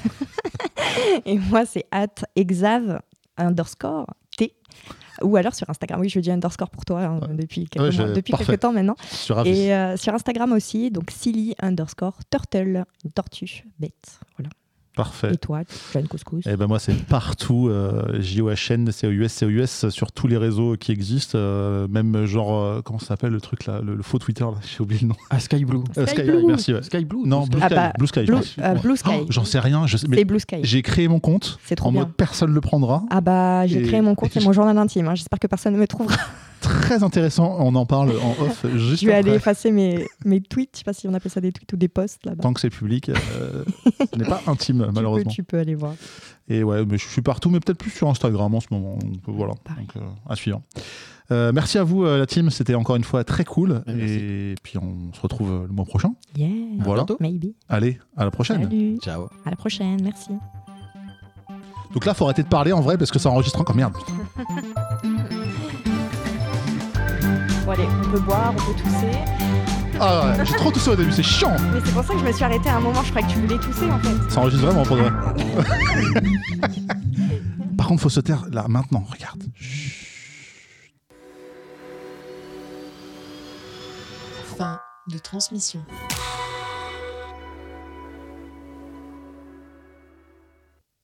Et moi c'est at exav underscore t. Ou alors sur Instagram. Oui, je dis underscore pour toi hein, Ouais. depuis, quelques, Ouais, je- mois- depuis parfait. quelques temps maintenant. Je suis ravi. Et euh, sur Instagram aussi, donc silly underscore turtle, une tortue bête. Voilà. Parfait. Et toi, John Couscous? Eh ben moi, c'est partout. Euh, J O H N, C O U S, C O U S, sur tous les réseaux qui existent. Euh, même genre, euh, comment ça s'appelle le truc là, le, le faux Twitter, là, j'ai oublié le nom. Ah, Sky Blue. Euh, Sky Sky, Blue. merci. Ouais. Sky Blue. Non, Blue Sky. Ah bah, Blue Sky. Blue, je pense. euh, Blue Sky. Oh, j'en sais rien. Je sais, mais C'est Blue Sky. j'ai créé mon compte. C'est trop en bien. mode personne le prendra. Ah bah, j'ai Et- créé mon compte, c'est mon journal intime. hein. J'espère que personne ne me trouvera. Très intéressant. On en parle en off juste Je vais après. aller effacer mes, mes tweets. Je sais pas si on appelle ça des tweets ou des posts là-bas. Tant que c'est public, euh, ce n'est pas intime Tu peux, malheureusement. tu peux aller voir. Et ouais, mais je suis partout, mais peut-être plus sur Instagram en ce moment. Donc, voilà, Pareil. donc, euh, à suivre. Euh, merci à vous, euh, la team. C'était encore une fois très cool. Ouais, merci. Et puis on se retrouve euh, le mois prochain. Yeah. Voilà. bientôt. Maybe. Allez, à la prochaine. Salut. Ciao. À la prochaine. Merci. Donc là, faut arrêter de parler en vrai parce que ça enregistre encore. Merde. Bon, allez, on peut boire, on peut tousser. Ah ouais, j'ai trop toussé au début, c'est chiant. Mais c'est pour ça que je me suis arrêtée à un moment. Je croyais que tu voulais tousser en fait. Ça enregistre vraiment pour de vrai. Par contre, faut se taire là maintenant. Regarde. Chut. Fin de transmission.